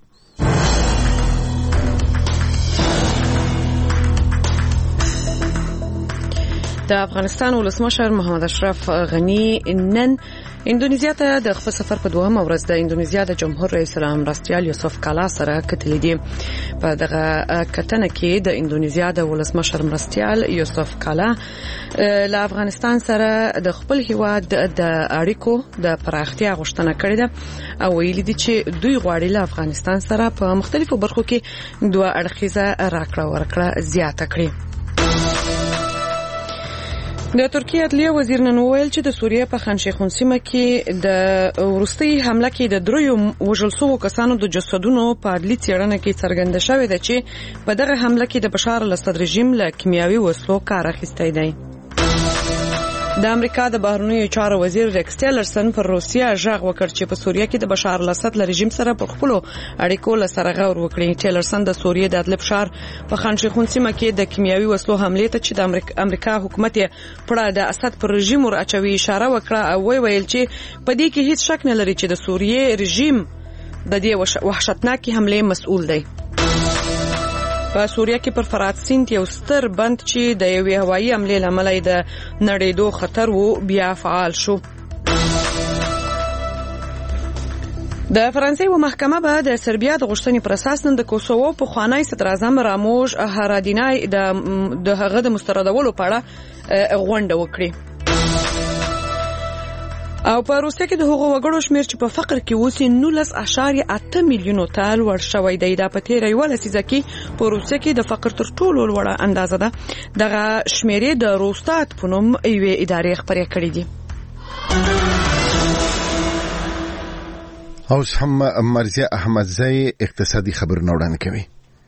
د افغانستان ولسمشر محمد اشرف غنی نن اندونیزیا ته د خپل سفر په دوهمه ورځ د اندونیزیا د جمهور رئیس مرستیال یوسف کالا سره کتلې دي. په دغه کتنه کې د اندونیزیا د ولسمشر مرستیال یوسف کالا له افغانستان سره د خپل هیواد د اړیکو د پراختیا غوښتنه کړې ده او ویلي دي چې دوی غواړي له افغانستان سره په مختلفو برخو کې دوه اړخیزه راکړه ورکړه زیاته کړي. د ترکیه عدلیه وزیر نن وویل چې د سوریه په خان شیخون سیمه کې د وروستي حمله کې د دریو وژل شوو کسانو د جسدونو په عدلي څېړنه کې څرګنده شوې ده چې په دغه حمله کې د بشار الاسد رژیم له کیمیاوي وسلو کار اخیستی دی. د امریکا د بهرنیو چارو وزیر ریکس ټیلرسن پر روسیا ژغ وکړ چې په سوریه کې د بشار الاسد رژیم سره پر خپل اړیکو لسره غور وکړي. ټیلرسن د سوریه د عدل بشار په خان شیخون سیمه کې د کیمیاوي وسلو حمله ته چې د امریکا حکومت پر د اسد پر رژیم ور اچوي اشاره وکړه او ویل چې په دې کې هیڅ شک نه لري چې د سوریه رژیم د دې وحشتناکې حمله مسؤل دی. په سوریه کې پر فرات سیند یو ستر بند چې د یوې هوایي حملې له امله د نړېدو خطر وو بیا فعال شو. د فرانسې یوه محکمه به د سربیا د غوښتنې پر اساس نن د کوسوو پخوانی صدر اعظم راموش هرادینای د هغه د مستردولو په اړه غونډه وکړي. او په روسیه کې د هغو وګړو شمیر چې په فقر کې اوسي 19.8 میلیونو ته لوړ شوی دی. دا په تیره یوه لسیزه کې په روسیه کې د فقر تر ټولو لوړه اندازه ده. دغه شمیرې د روستات په نوم یوې ادارې خپرې کړې دي. اوس هم مرزیه احمدزی اقتصادي خبرونه وړاندې کوي.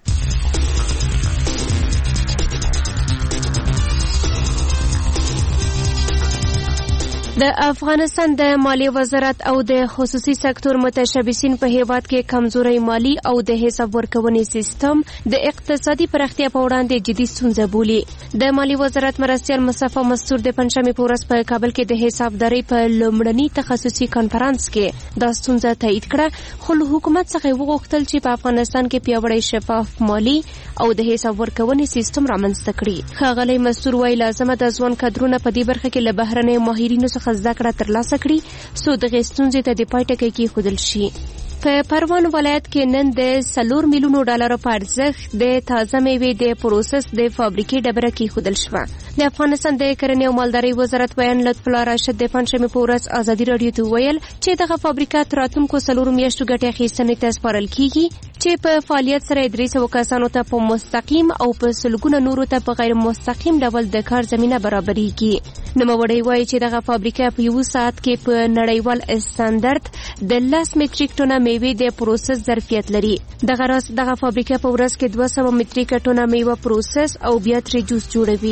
د افغانستان د مالی وزارت او د خصوصي سکتور متشبثین په هیواد کې کمزوري مالی او د حساب ورکونې سیستم د اقتصادي پراختیا په وړاندې جدي ستونزه بولي. د مالی وزارت مرستیال مصطفی مستور د پنځمې په ورځ په کابل کې د حسابدارۍ په لومړني تخصصي کانفرنس کې دا ستونزه تایید کړه، خو له حکومت څخه وغوښتل چې په افغانستان کې پیاوړی شفاف مالی او د حساب ورکونې سیستم رامنځته کړي. ښاغلی مستور وایي لازمه ده ځوان کادرونه په دې برخه کې له بهرنیو ماهرینو څخه زده کړه ترلاسه کړي څو دغې ستونزې ته د پای ټکی کېښودل شي. په پروان ولایت کې نن د 4 میلیونو ډالرو په ارزښت د تازه میوې د پروسس د فابریکې ډبره کېښودل شوه. د افغانستان د کرنې او مالدارۍ وزارت ویان لطف الله راشد د پنځمې په ورځ ازادي راډیو ته وویل چې دغه فابریکه تر راتلونکو 4 میاشتو ګټې اخیستنې ته سپارل کېږي چې په فعالیت سره 300 کسانو ته په مستقیم او په سلګونه نورو ته په غیر مستقیم ډول د کار زمینه برابرېږي. نوموړی وایي چې دغه فابریکه په یو ساعت کې په نړیوال استاندارد د 10 متریک ټنه میوې د پروسس ظرفیت لري. دغه فابریکه په ورځ کې 200 متریک ټنه میوه پروسس او بیا ترې جوس جوړوي.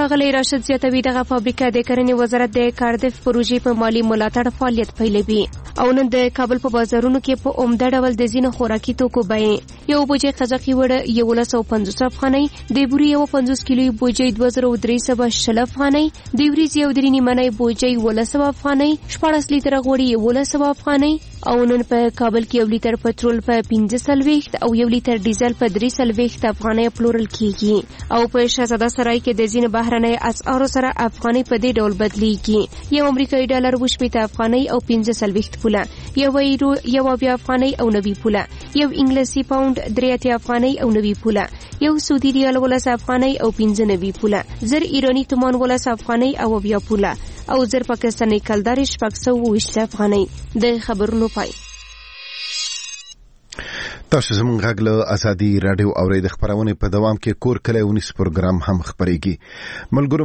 ښاغلی راشد زیاتوي دغه فابریکه د کرنې وزارت د کاردف پروژې په مالی ملاتړ فعالیت پیلوي. او نن د کابل په بازارونو کې په عمده ډول د ځینو خوراکي توکو بیې یو بوجۍ قزاقي وړه 1150 افغانۍ، د بوري 50 کیلو بوجۍ 2310 افغانۍ، د وریځې یو درې نیمه بوجۍ 1100 افغانۍ، 14 لیتره غوړي 1100 افغانۍ. او نن په کابل کې 1 لیتر پټرول په 15 او 1 لیتر ډیزل په 3 افغانۍ پلورل کیږي. او په شهزاده سرای کې د ځینو بهرنۍ اسعارو سره افغانۍ په دې ډول بدلیږي. یو امریکایي ډالر 80 افغانۍ او 15 پوله، یو یورو 1 افغانۍ او 90 پوله، یو انګلیسي پاوند 3 افغانۍ او 90 پوله، یو سعودي ریال 10 افغانۍ او 95 پوله، زر ایرانی تومان 10 افغانۍ او 20 پوله، او زر پاکستاني کلدار 620 افغانۍ. د خبرونو پای. تاسو زموږ غږ له ازادي رادیو اورید خبرونه په دوام کې کور کله ونیس پروګرام هم خبريږي. ملګرو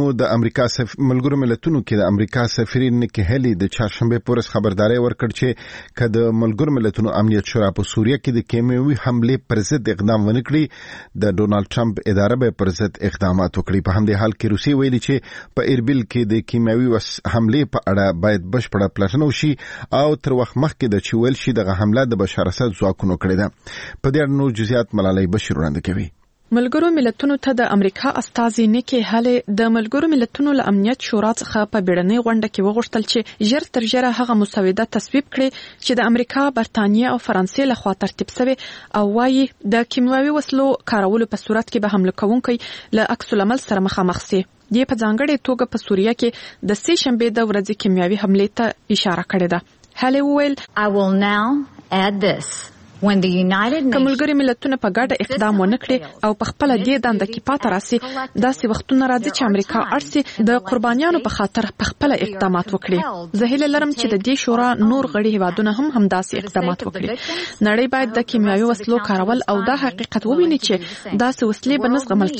ملتونو کې د امریکا سفیر نیکی هلی د چهارشنبه پورس خبرداري ورکړ چې کله ملګرو ملتونو امنیت شورا په سوریه کې د کیمیاوي حمله پر ضد اقدام ونکړي د ډونالد ټرمپ اداره به پر ضد اقدامات وکړي. په همدې حال کې روسي ویلي چې په اربیل کې د کیمیاوي حمله په اړه باید بشپړه پلټنه وشي او تر وخت مخکې د چویل شي دغه حمله د بشار اسد ځواکونو کړې ده. په دې اړه نور جزئیات ملالۍ بشیر وړاندې کوي. ملګرو ملتونو ته د امریکا استازي نیکی هلی د ملګرو ملتونو له امنیت شورا څخه په بیړنۍ غونډه کې وغوښتل چې ژر تر ژره هغه مسوده تصویب کړي چې د امریکا، برتانیې او فرانسې لخوا ترتیب شوی او وايي د کیمیاوي وسلو کارولو په صورت کې به حمله کوونکي له عکس العمل سره مخامخ شي. دې په ځانګړې توګه په سوریه کې د سې شنبې د ورځې کیمیاوي حمله ته اشاره کړې ده. هلی وویل I will now add this. کملګری ملتونه په ګډه اقدام ونکړي او په خپل دې دنده کې پاتې راسي، داسې وختونه راځي چې امریکا ارسي د قربانیانو په خاطر په خپل اقدامات وکړي. زه هیله لرم چې د دې شورا نور غړي هیوادونه هم همداسې اقدامات وکړي. نړۍ باید د کیمیاوي وسلو کارول او دا حقیقت وویني چې داسې وسلې به نه زغمل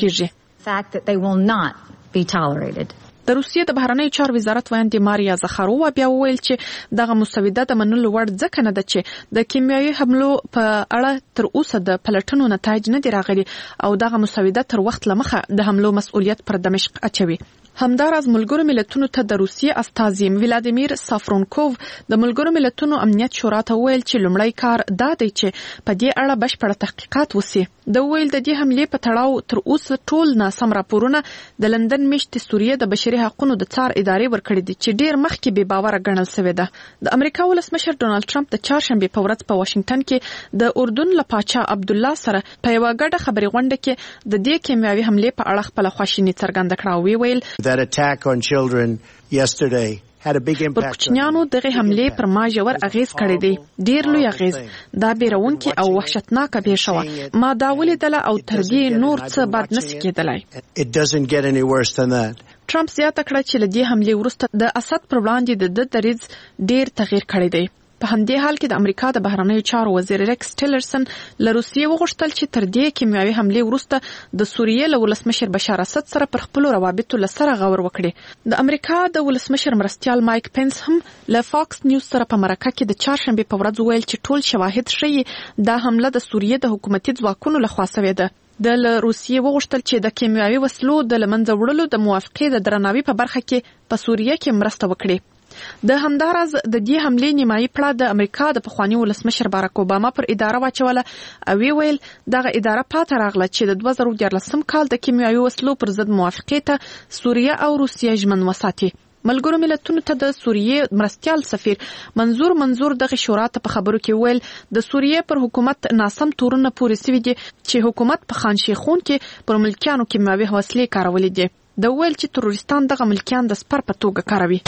کیږي. د روسیې د بهرنیو چارو وزارت ویاندې ماریا زخارووا بیا وویل چې دغه مسوده د منلو وړ ځکه نه ده چې د کیمیاوي حملو په اړه تر اوسه د پلټنو نتایج نه دي راغلي او دغه مسوده تر وخت لمخه د حملو مسؤلیت پر دمشق اچوي. همداراز ملګرو ملتونو ته د روسیې استازي ولادیمیر سافرونکوف د ملګرو ملتونو امنیت شورا ته ویل چې لومړی کار دا دی چې په دې اړه بشپړ تحقیقات وشي. د ویل د دې حملې په تړاو تر اوسه ټول ناسم راپورونه د لندن میشت سوریه د بشري حقوقو د څار ادارې ورکړي دي چې ډیر مخکې بې باور ګڼل شوی ده. د امریکا ولسمشر ډونالد ټرمپ د چهارشنبه په ورځ په واشنگټن کې د اردن له پاچا عبد الله سره په یو غټه خبري غونډه کې د دې کیمیاوي حملې په اړه خپل خواشینی څرګنده کړه. ویل That attack on children yesterday had a big impact. پر کوچنیانو دغه حمله پر ما ژور اغیز کړی دی، ډیر لوی اغیز. دا بیرونکي او وحشتناک پیښه ما دا ولیدله او تر دې نور څه بد نشي کېدلای. It doesn't get any worse than that. ټرمپ زیاته کړه چې لدی حمله وروسته د اسد پر وړاندې د دریځ ډیر تغییر کړی دی. په همدې حال کې د امریکا د بهرنیو چارو وزیر ریکس ټیلرسن له روسیې وغوښتل چې تر دې کیمیاوي حمله وروسته د سوریې له ولسمشر بشار اسد سره پر خپل روابطو لسره غور وکړي. د امریکا د ولسمشر مرستيال مایک پنس هم له فاکس نیوز سره په مرکه کې د چهارشنبه په ورځ ویل چې ټول شواهد ښیي دا حمله د سوریې د حکومتي ځواکونو لخوا شوې ده. د روسیې وغوښتل چې د کیمیاوي وسلو د لمنځه وړلو د موافقې د درناوي په برخه کې په سوریې کې مرسته وکړي. د همداراز د دې حملې نیمایي پړه د امریکا د پخوانی ولسمشر باراک اوباما پر اداره واچوله او ویل دغه اداره پاتې راغله چې د 2014 کال د کیمیاوي وسلو پر ضد موافقې ته سوریه او روسیه ژمن وساتي. ملګرو ملتونو ته د سوریې مرستيال سفیر منظور دغه شورا ته په خبرو کې ویل د سوریې پر حکومت ناسم تورونه پورې سوي دي چې حکومت په خان شیخون کې پر ملکیانو کیمیاوي وسلې کارولې دي. د ویل چې تروریستان دغه ملکیان د سپر په توګه کاروي.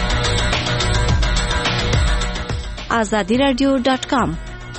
azadiradio.com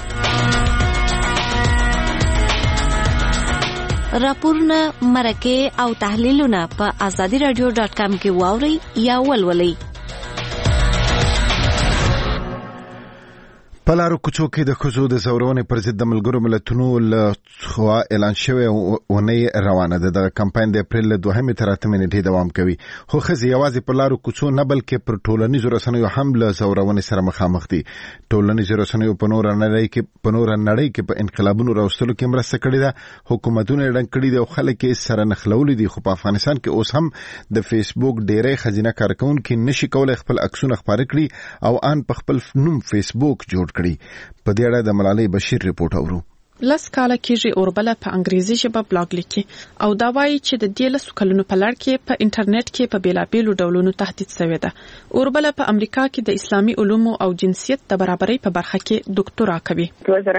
راپورونه، مرکې او تحلیلونه په azadiradio.com کې واورئ یا ولولئ. په لارو کوڅو کې د ښځو د ځورونې پر ضد د ملګرو ملتونو له خوا اعلان شوی اونۍ روانه ده. دغه کمپاین د اپریل له 2 تر 8 نیټې دوام کوي. خو ښځې یوازې په لارو کوڅو نه بلکې پر ټولنیزو رسنیو هم له ځورونې سره مخامخ دي. ټولنیزو رسنیو په نوره نړۍ کې په انقلابونو راوستلو کې مرسته کړې ده. حکومتونه یې ډنګ کړي دي او خلک یې سره نښلولي دي. خو په افغانستان کې اوس هم د فیسبوک ډېری ښځینه کارکونکي نشي کولی خپل عکسونه خپاره کړي او ان په خپل نوم فیسبوک جوړ کړي. په دې اړه د ملالۍ بشیر ریپورت اورو. لس کاله کېږي اوربله په انګریزي ژبه بلاګ لیکي او دا وایي چې د دې لسو کلونو په لړ کې په انټرنیټ کې په بیلابیلو ډولونو تهدید شوی ده. اوربله په امریکا کې د اسلامي علومو او جنسیت د برابرۍ په برخه کې ډاکټورا کوي.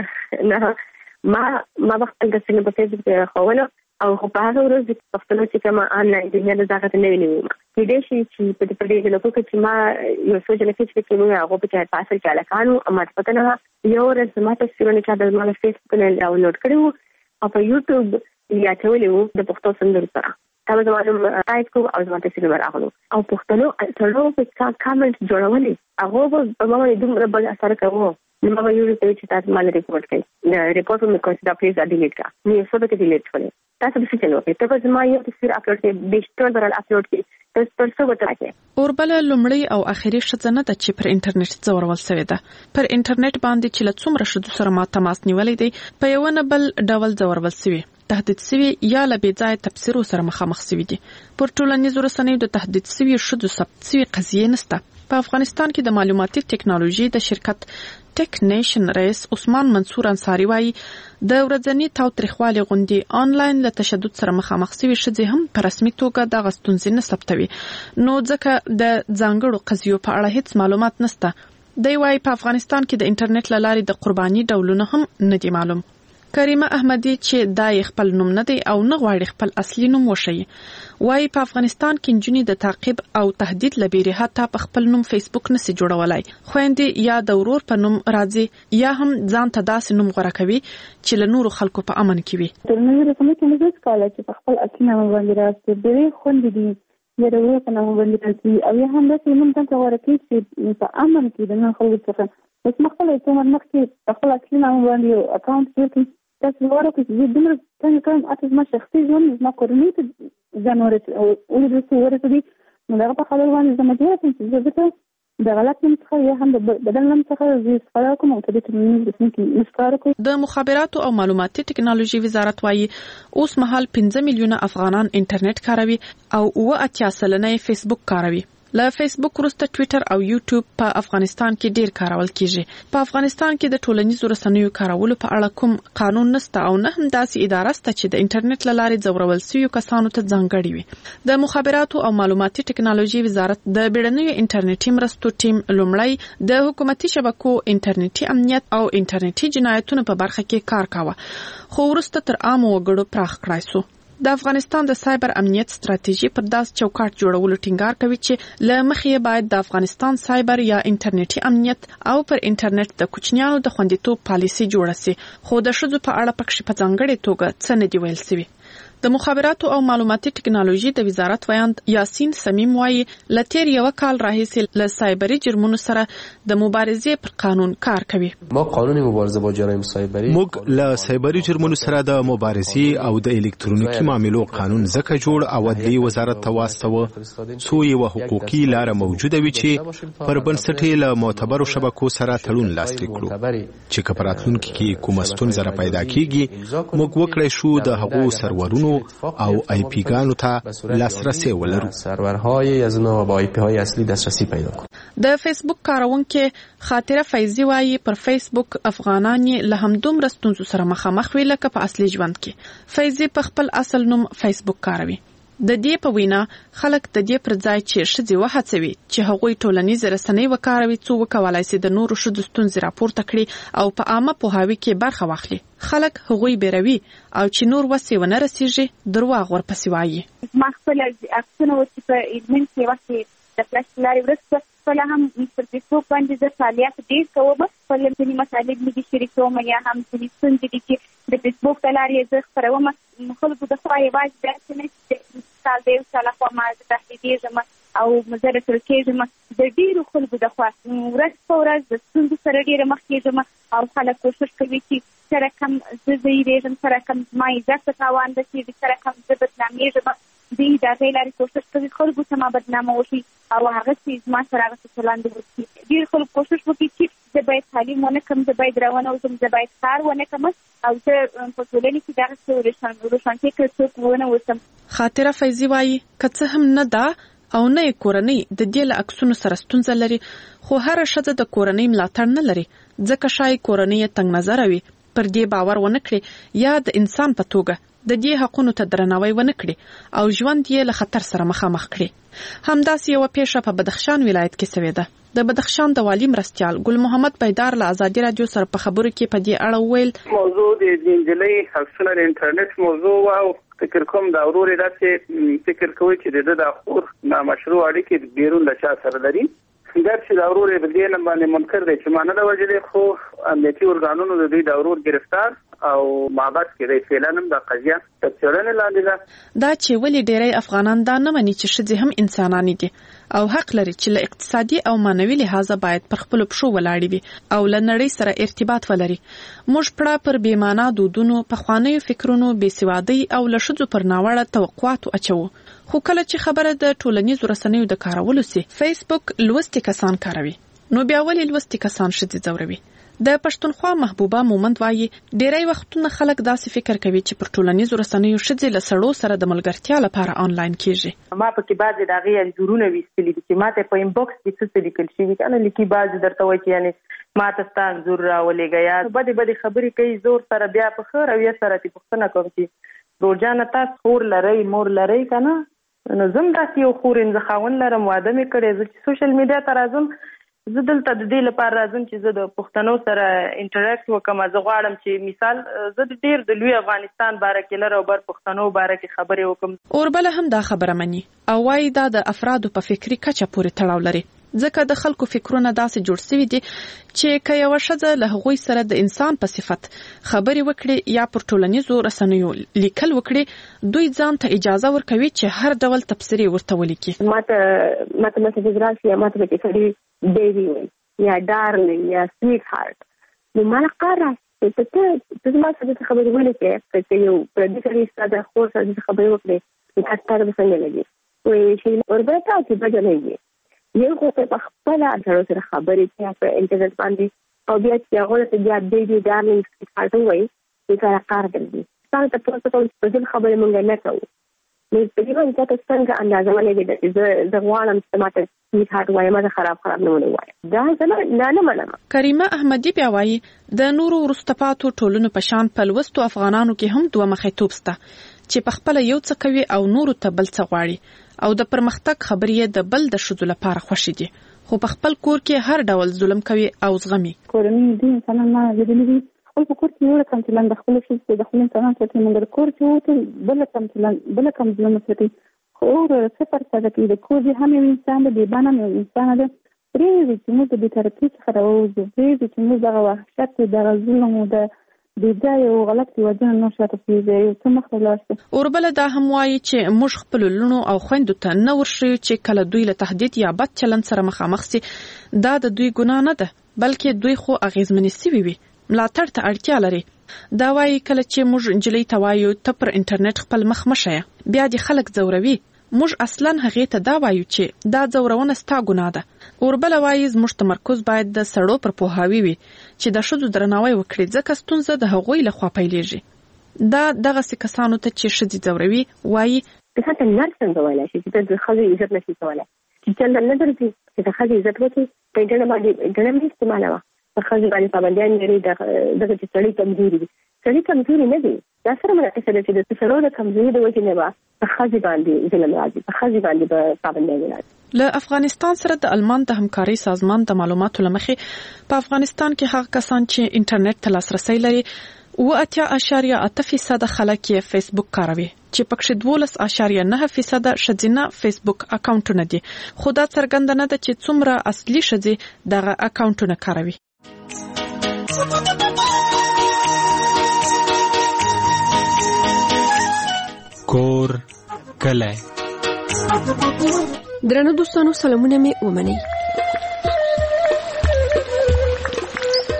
ما خپل د سینې په فیسبوک کې خوله او په هغه ورځ د پښتنو چې کوم آنلاین دنیا د ځای ته نه وینم. د دې شي چې په دې کې لکه چې ما یو څه جن فیسبوک کې مې هغه په چا پاسل کې الکانو امر پته نه یو ورځ ما ته سیرونه چې د ما فیسبوک نه ډاونلوډ کړو او په یوټیوب یا چولې د پښتو سندرو سره دا زموږ ټایپ کو او زموږ تصویر راغلو او پښتنو ټولو په کامنټ جوړولې هغه په ما باندې دومره بل اثر کوي. نو ما یو څه چې تاسو مال ریپورت کړئ د ریپورت مې کوم دا پلیز ډیلیټ کا نو څه به ډیلیټ کړئ تاسو به څه کوئ ته به ما یو تصویر اپلوډ کړئ بیشتر درل اپلوډ کړئ تاسو پر څه وتاکئ. اوربله لومړی او اخیری شتنه د چې پر انټرنیټ ځورول شوی ده. پر انټرنیټ باندې چې لڅومره شدو سره ما تماس نیولې دی په یو نه بل ډول ځورول شوی تهدید شوی یا لبې ځای تفسیر سره مخامخ شوی دي. پر ټولنیزو رسنیو د تهدید شوی شدو ثبت شوی قضیه نشته. په افغانستان کې د معلوماتي ټکنالوژي د شرکت ټیک نیشن رئیس عثمان منصور انصاری وایي د ورځنی تاوتریخوالي غونډې آنلاین له تشدد سره مخامخ شوي ښځې هم په رسمي توګه دغه ستونزې نه ثبتوي نو ځکه د ځانګړو قضیو په اړه هیڅ معلومات نشته. دی وایي په افغانستان کې د انټرنیټ له لارې د قرباني ډولونه هم نه دي معلوم. کریمه احمدی چې دای خپل نوم نه دی او نه غواړي خپل اصلي نوم وښیي وایي په افغانستان کې نجونې د تعقیب او تهدید لبیره حتی په خپل نوم فیسبوک نسي جوړولای. خويندې یا د ورور په نوم راځي یا هم ځان ته داسې نوم غوړه کوي چې له نورو خلکو په امن کې وي. د نوې رسمي کې موږ کاله چې په خپل اصلي نوم باندې راځي ډېرې خوندې دي یا د ورور په نوم باندې راځي او یا هم داسې نوم ته غوړه کوي چې په امن کې د نورو خلکو څخه اوس مخکې ته مخکې خپل اصلي نوم باندې اکاونټ جوړ تاسو ورته چې دمر څنګه کوم اته ما شخصي ژوند ما کورنۍ ته ځانورت او د څه ورته دي نو دا په خبر باندې زموږ ته چې د غلط څخه یا هم د بدل نم څخه زی استفاده کوم او ته د مستقره کوي. د مخابراتو او معلوماتي ټکنالوژي وزارت وایي اوس مهال 15 میلیونه افغانان انټرنیټ کاروي او 80% فیسبوک کاروي. له فیسبوک وروسته ټوئیټر او یوټیوب په افغانستان کې ډیر کارول کیږي. په افغانستان کې د ټولنیزو رسنیو کارولو په اړه کوم قانون نشته او نه هم داسې اداره شته چې د انټرنیټ له لارې ځورول شویو کسانو ته ځانګړي وي. د مخابراتو او معلوماتي ټکنالوژي وزارت د بیړنیو انټرنیټي مرستو ټیم لومړی د حکومتي شبکو انټرنیټي امنیت او انټرنیټي جنایتونو په برخه کې کار کاوه خو وروسته تر عامو وګړو پراخ کړای شو. د افغانستان د سایبر امنیت ستراتیژي پر داس چوکاټ جوړولو ټینګار کوي چې له مخې باید د افغانستان سایبر یا انټرنیټي امنیت او پر انټرنیټ د کوچنیانو د خوندیتوب پالیسي جوړه شي خو د ښځو په اړه پکې په ځانګړې توګه څه نه دی ویل شوی. د مخابراتو او معلوماتي ټکنالوژي د وزارت ویاند یاسین سمیم وایي لتیر یو کال راهیسې له سایبري جرمونو سره د مبارزې پر قانون کار کوي. ما قانون مبارزه با جرایم سایبری موږ له سایبري جرمونو سره د مبارزې او د الکترونیکي معاملو قانون ځکه جوړ او د وزارت ته واستوه څو یو حقوقي لار موجوده وي چې پر بنسټ له معتبرو شبکو سره تړون لاسلیک کړو چې کپراتونکو کې کوم ستونزه را پیدا کیږي موږ وکړای شو د هغو سرورونو او آی پی ګانو ته لاسرسي ولرو. سرورهای از اونها با آی پی های اصلی دسترسی پیدا کړو. د فیسبوک کارونکو خاطره فیضی وایي پر فیسبوک افغانان له همدومره ستونزو سره مخامخ وي لکه په اصلي ژوند کې. فیضی په خپل اصل نوم فیسبوک کاروي. د دې په وینا خلک د دې پر ځای چې ښځې وهڅوي چې هغوی ټولنیزې رسنۍ وکاروي څو وکولای شي د نورو ښځو ستونزې راپورته کړي او په عامه پوهاوي کې برخه واخلي. خلک هغوی بیروي او چې نور وسې ونه رسیږي درواغ ورپسې وایي. ما خپل عکسونه چې په ایډمن کې وسې د فلاش لارې ورسته خپل هم پر فیسبوک باندې د فعالیت ډېر کوم خپل ځینې مسایل مې شریکوم یا هم ځینې ستونزې دي چې د فیسبوک له لارې زه خپروم خلکو د خوا یوازې داسې نه چې مثال د یو چا لخوا ما زه تهدیدېږم او زه رسول کېږم د ډیرو خلکو د خوا ورځ په ورځ د ستونزو سره ډیره مخ کېږم او خلک کوشش کوي چې سره کم زه ځایېږم سره کم زما عزت ته تاوان رسېږي سره کم زه بدنامېږم دوی د هغې لارې کوشش کوي خلکو ته ما بدنامه وشي او هغسې زما سره هغسې چلند وکړي. ډېر خلک کوشش وکړي چې زه باید تعلیم ونه کړم زه باید روانه اوسم زه باید کار ونه کړم او زه په ټولنې کې دغسې روښانتۍ کې څوک ونه اوسم. خاطره فیضي وایي که څه هم نه ده او نه یې کورنۍ د دې له عکسونو سره ستونزه لري خو هره ښځه د کورنۍ ملاتړ نه لري ځکه شاید کورنۍ یې تنګ نظره وي پر دې باور ونه کړي یا د انسان په توګه د دې حقونو ته درناوی ونه کړي او ژوند یې له خطر سره مخامخ کړي. همداسې یوه پیښه په بدخشان ولایت کې شوې ده. د بدخشان د والي مرستیال ګل محمد پیدار له ازادي رادیو سره په خبرو کې په دې اړه وویل موضوع د انجلۍ عکسونه د انټرنیټ موضوع او فکر کوم دا ورور داسې فکر کوي چې د خور نامشروع اړیکې بیرون له چا سره لري څنګه چې دا ورور د دې نه باندې منکر دی چې مانه د وجلې خو امنیتي ارګانونو د دې د ورور گرفتار او مابعد کې د فعلانم د قضیه تفسیرونه لاندې ده دا چې ولې ډېری افغانان دا نه مني چې ښځې هم انسانان دي او حق لري چې له اقتصادي او معنوي لحاظه باید پر خپل پښو ولاړ وي او له نړۍ سره ارتباط ولري. موږ پړه پر بیمانه دودونو پخوانیو فکرونو بېسوادۍ او له ښځو پر ناوړه توقعاتو اچوو خو کله چې خبره د ټولنیزو رسنیو د کارولو سي فیسبوک لوستي کسان کاروي نو بیا ولې لوستي کسان ښځې ځوروي. د پښتونخوا محبوبه مومند وایي ډېری وختونه خلک داسې فکر کوي چې پر ټولنیزو رسنیو ښځې له سړو سره د ملګرتیا لپاره آنلاین کیږي. ما پکې بعضې د هغې انځورونه ویستلي دي چې ماته په انبوکس کې څه لیکل شوي کنه لیکي بعضې درته وایي چې یعنې ماته ستا انځور راولېږه یا بدې خبرې کوي زور سره بیا په ښه رویه سره ترې پوښتنه کوم چې روجانه تاسو خور لرئ مور لرئ که نه نو زه هم داسې یو خور یم زه خاوند لرم واده مې کړی زه چې سوشل میډیا ته راځم زه دلته د دې لپاره راځم چې زه د پښتنو سره انټریکټ وکړم زه غواړم چې مثال زه ډېر د لوی افغانستان باره کې لر او بر پښتنو باره کې خبرې وکړم. اوربله هم دا خبره مني او وایي دا د افرادو په فکري کچه پورې تړاو لري ځکه د خلکو فکرونه داسې جوړ شوي دي چې که یوه ښځه له هغوی سره د انسان په صفت خبرې وکړي یا پر ټولنیزو رسنیو لیکل وکړي دوی ځان ته اجازه ورکوي چې هر ډول تبصرې ورته ولیکي. ماته مسیج راشي یا ماته پکې سړي بیبي وي یا ډارلینګ یا سویټ هارټ نو مالا کار راشي ته زما سره د خبرې ولیکې که یو پردي سړي ستا د خور سره د خبرې وکړې دا ستا ته به څنګه لګي وایي چې وربله تا چې بده نه وي یو خو په خپله سره سره خبرې کوي په انټرنیټ باندې او بیا چې هغه ته بیا بیبي ډارلینګ سویټ هارټ وایي چې دا کار ګرځي څنګه ته پوسټ کوم په دې خبرې مونږ نه کوو نو په دې باندې تاسو څنګه اندازه ولګی چې زه غواړم چې ماته سویټ هارټ وایم ما خراب نه وایم دا زه نه منم. کریمه احمدی بیا وایي د نورو وروسته پاتو ټولنو په شان په لوستو افغانانو کې هم دوه مخیتوب شته چې په خپله یو څه کوي او نورو ته بل څه غواړي او د پرمختګ خبرې د بل د ښځو لپاره خوښې دي خو په خپل کور کې هر ډول ظلم کوي او زغمي. کورنۍ دي انسانان نه لیدلي دي خپل په کور کې یو رقم چلند د خپلو ښځو د خپلو انسانانو سره مګر کور چې ووتل بل رقم ظلم وساتي خو 0% کې د کور دې هم یو انسان دی بانه یو انسان دی پرېږدي چې موږ د بېطرفۍ څخه راووځو پرېږدي چې موږ دغه وحشت دغه ظلم او د بېځایه او غلط رواجونه نور شاته پرېږدي یو څه مخته لاړ شو. اوربله دا هم وایي چې موږ خپلو لوڼو او خویندو ته نه ورښیو چې کله دوی له تهدید یا بد چلند سره مخامخ سي دا د دوی ګناه نه ده بلکې دوی خو اغېزمنې سوي وي ملاتړ ته اړتیا لري. دا وایي کله چې موږ نجلۍ ته وایو ته پر انټرنیټ خپل مخ مه ښیه بیا دې خلک ځوروي موږ اصلا هغې ته دا وایو چې دا ځورونه ستا ګناه ده. اوربله وایي زموږ تمرکز باید د سړو پر پوهاوي وي چې د ښځو درناوی وکړي ځکه ستونزه د هغوی لخوا پیلېږي. دا دغسې کسانو ته چې ښځې ځوروي وایي ته نر څنګه ویلی شي چې ته د ښځو عزت نشي کولی چې چل نه درځي چې د ښځې عزت وکړي په انټرنیټ باندې انټرنیټ مې استعمالوه په ښځو باندې پابندیان لري دغه چې سړي کمزوري دي سړي کمزوري نه دي دا سره منعکسه ده چې د سړو د کمزوري د وجې نه به په ښځې باندې ظلم راځي په ښځې باندې به پابندیان راځي. له افغانستان سره د المان د همکارۍ سازمان د معلوماتو له مخې په افغانستان کې هغه کسان چې انټرنیټ ته لاسرسی لري 8.8% خلک یې فیسبوک کاروي چې پکښې 12.9% ښځینه فیسبوک اکاونټونه دي خو دا څرګنده نه ده چې څومره اصلي ښځې دغه اکاونټونه کاروي. کور کلی درنو دوستانو سلامونه مې ومنئ.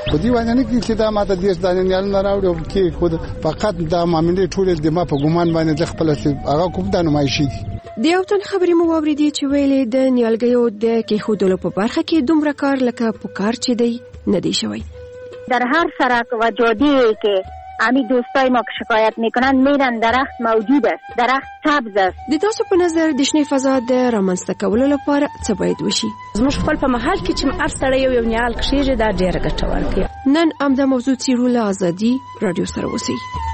په دې باندې نه کې چې دا ماته دیش دانه نه راوړو کې خود فقط دا معاملې ټول د ما په ګومان باندې د خپل هغه کوم د نمایشي دي. د یو تن خبرې مو واوریدې چې ویلې د نیالګیو د کېښودلو په برخه کې دومره کار لکه پکار چې دی نه دی شوی. در هر سرک و جاده‌ای که همین دوستای ما که شکایت میکنن میرن درخت موجود است، درخت سبز است. د تاسو په نظر د شنې فضا د رامنځته کولو لپاره څه باید وشي؟ زموږ خپل په محل کې چې هر سړی یو نیال کښېږي دا ډېره ګټور کوي. نن همدا موضوع څېړو له ازادي راډیو سره اوسئ.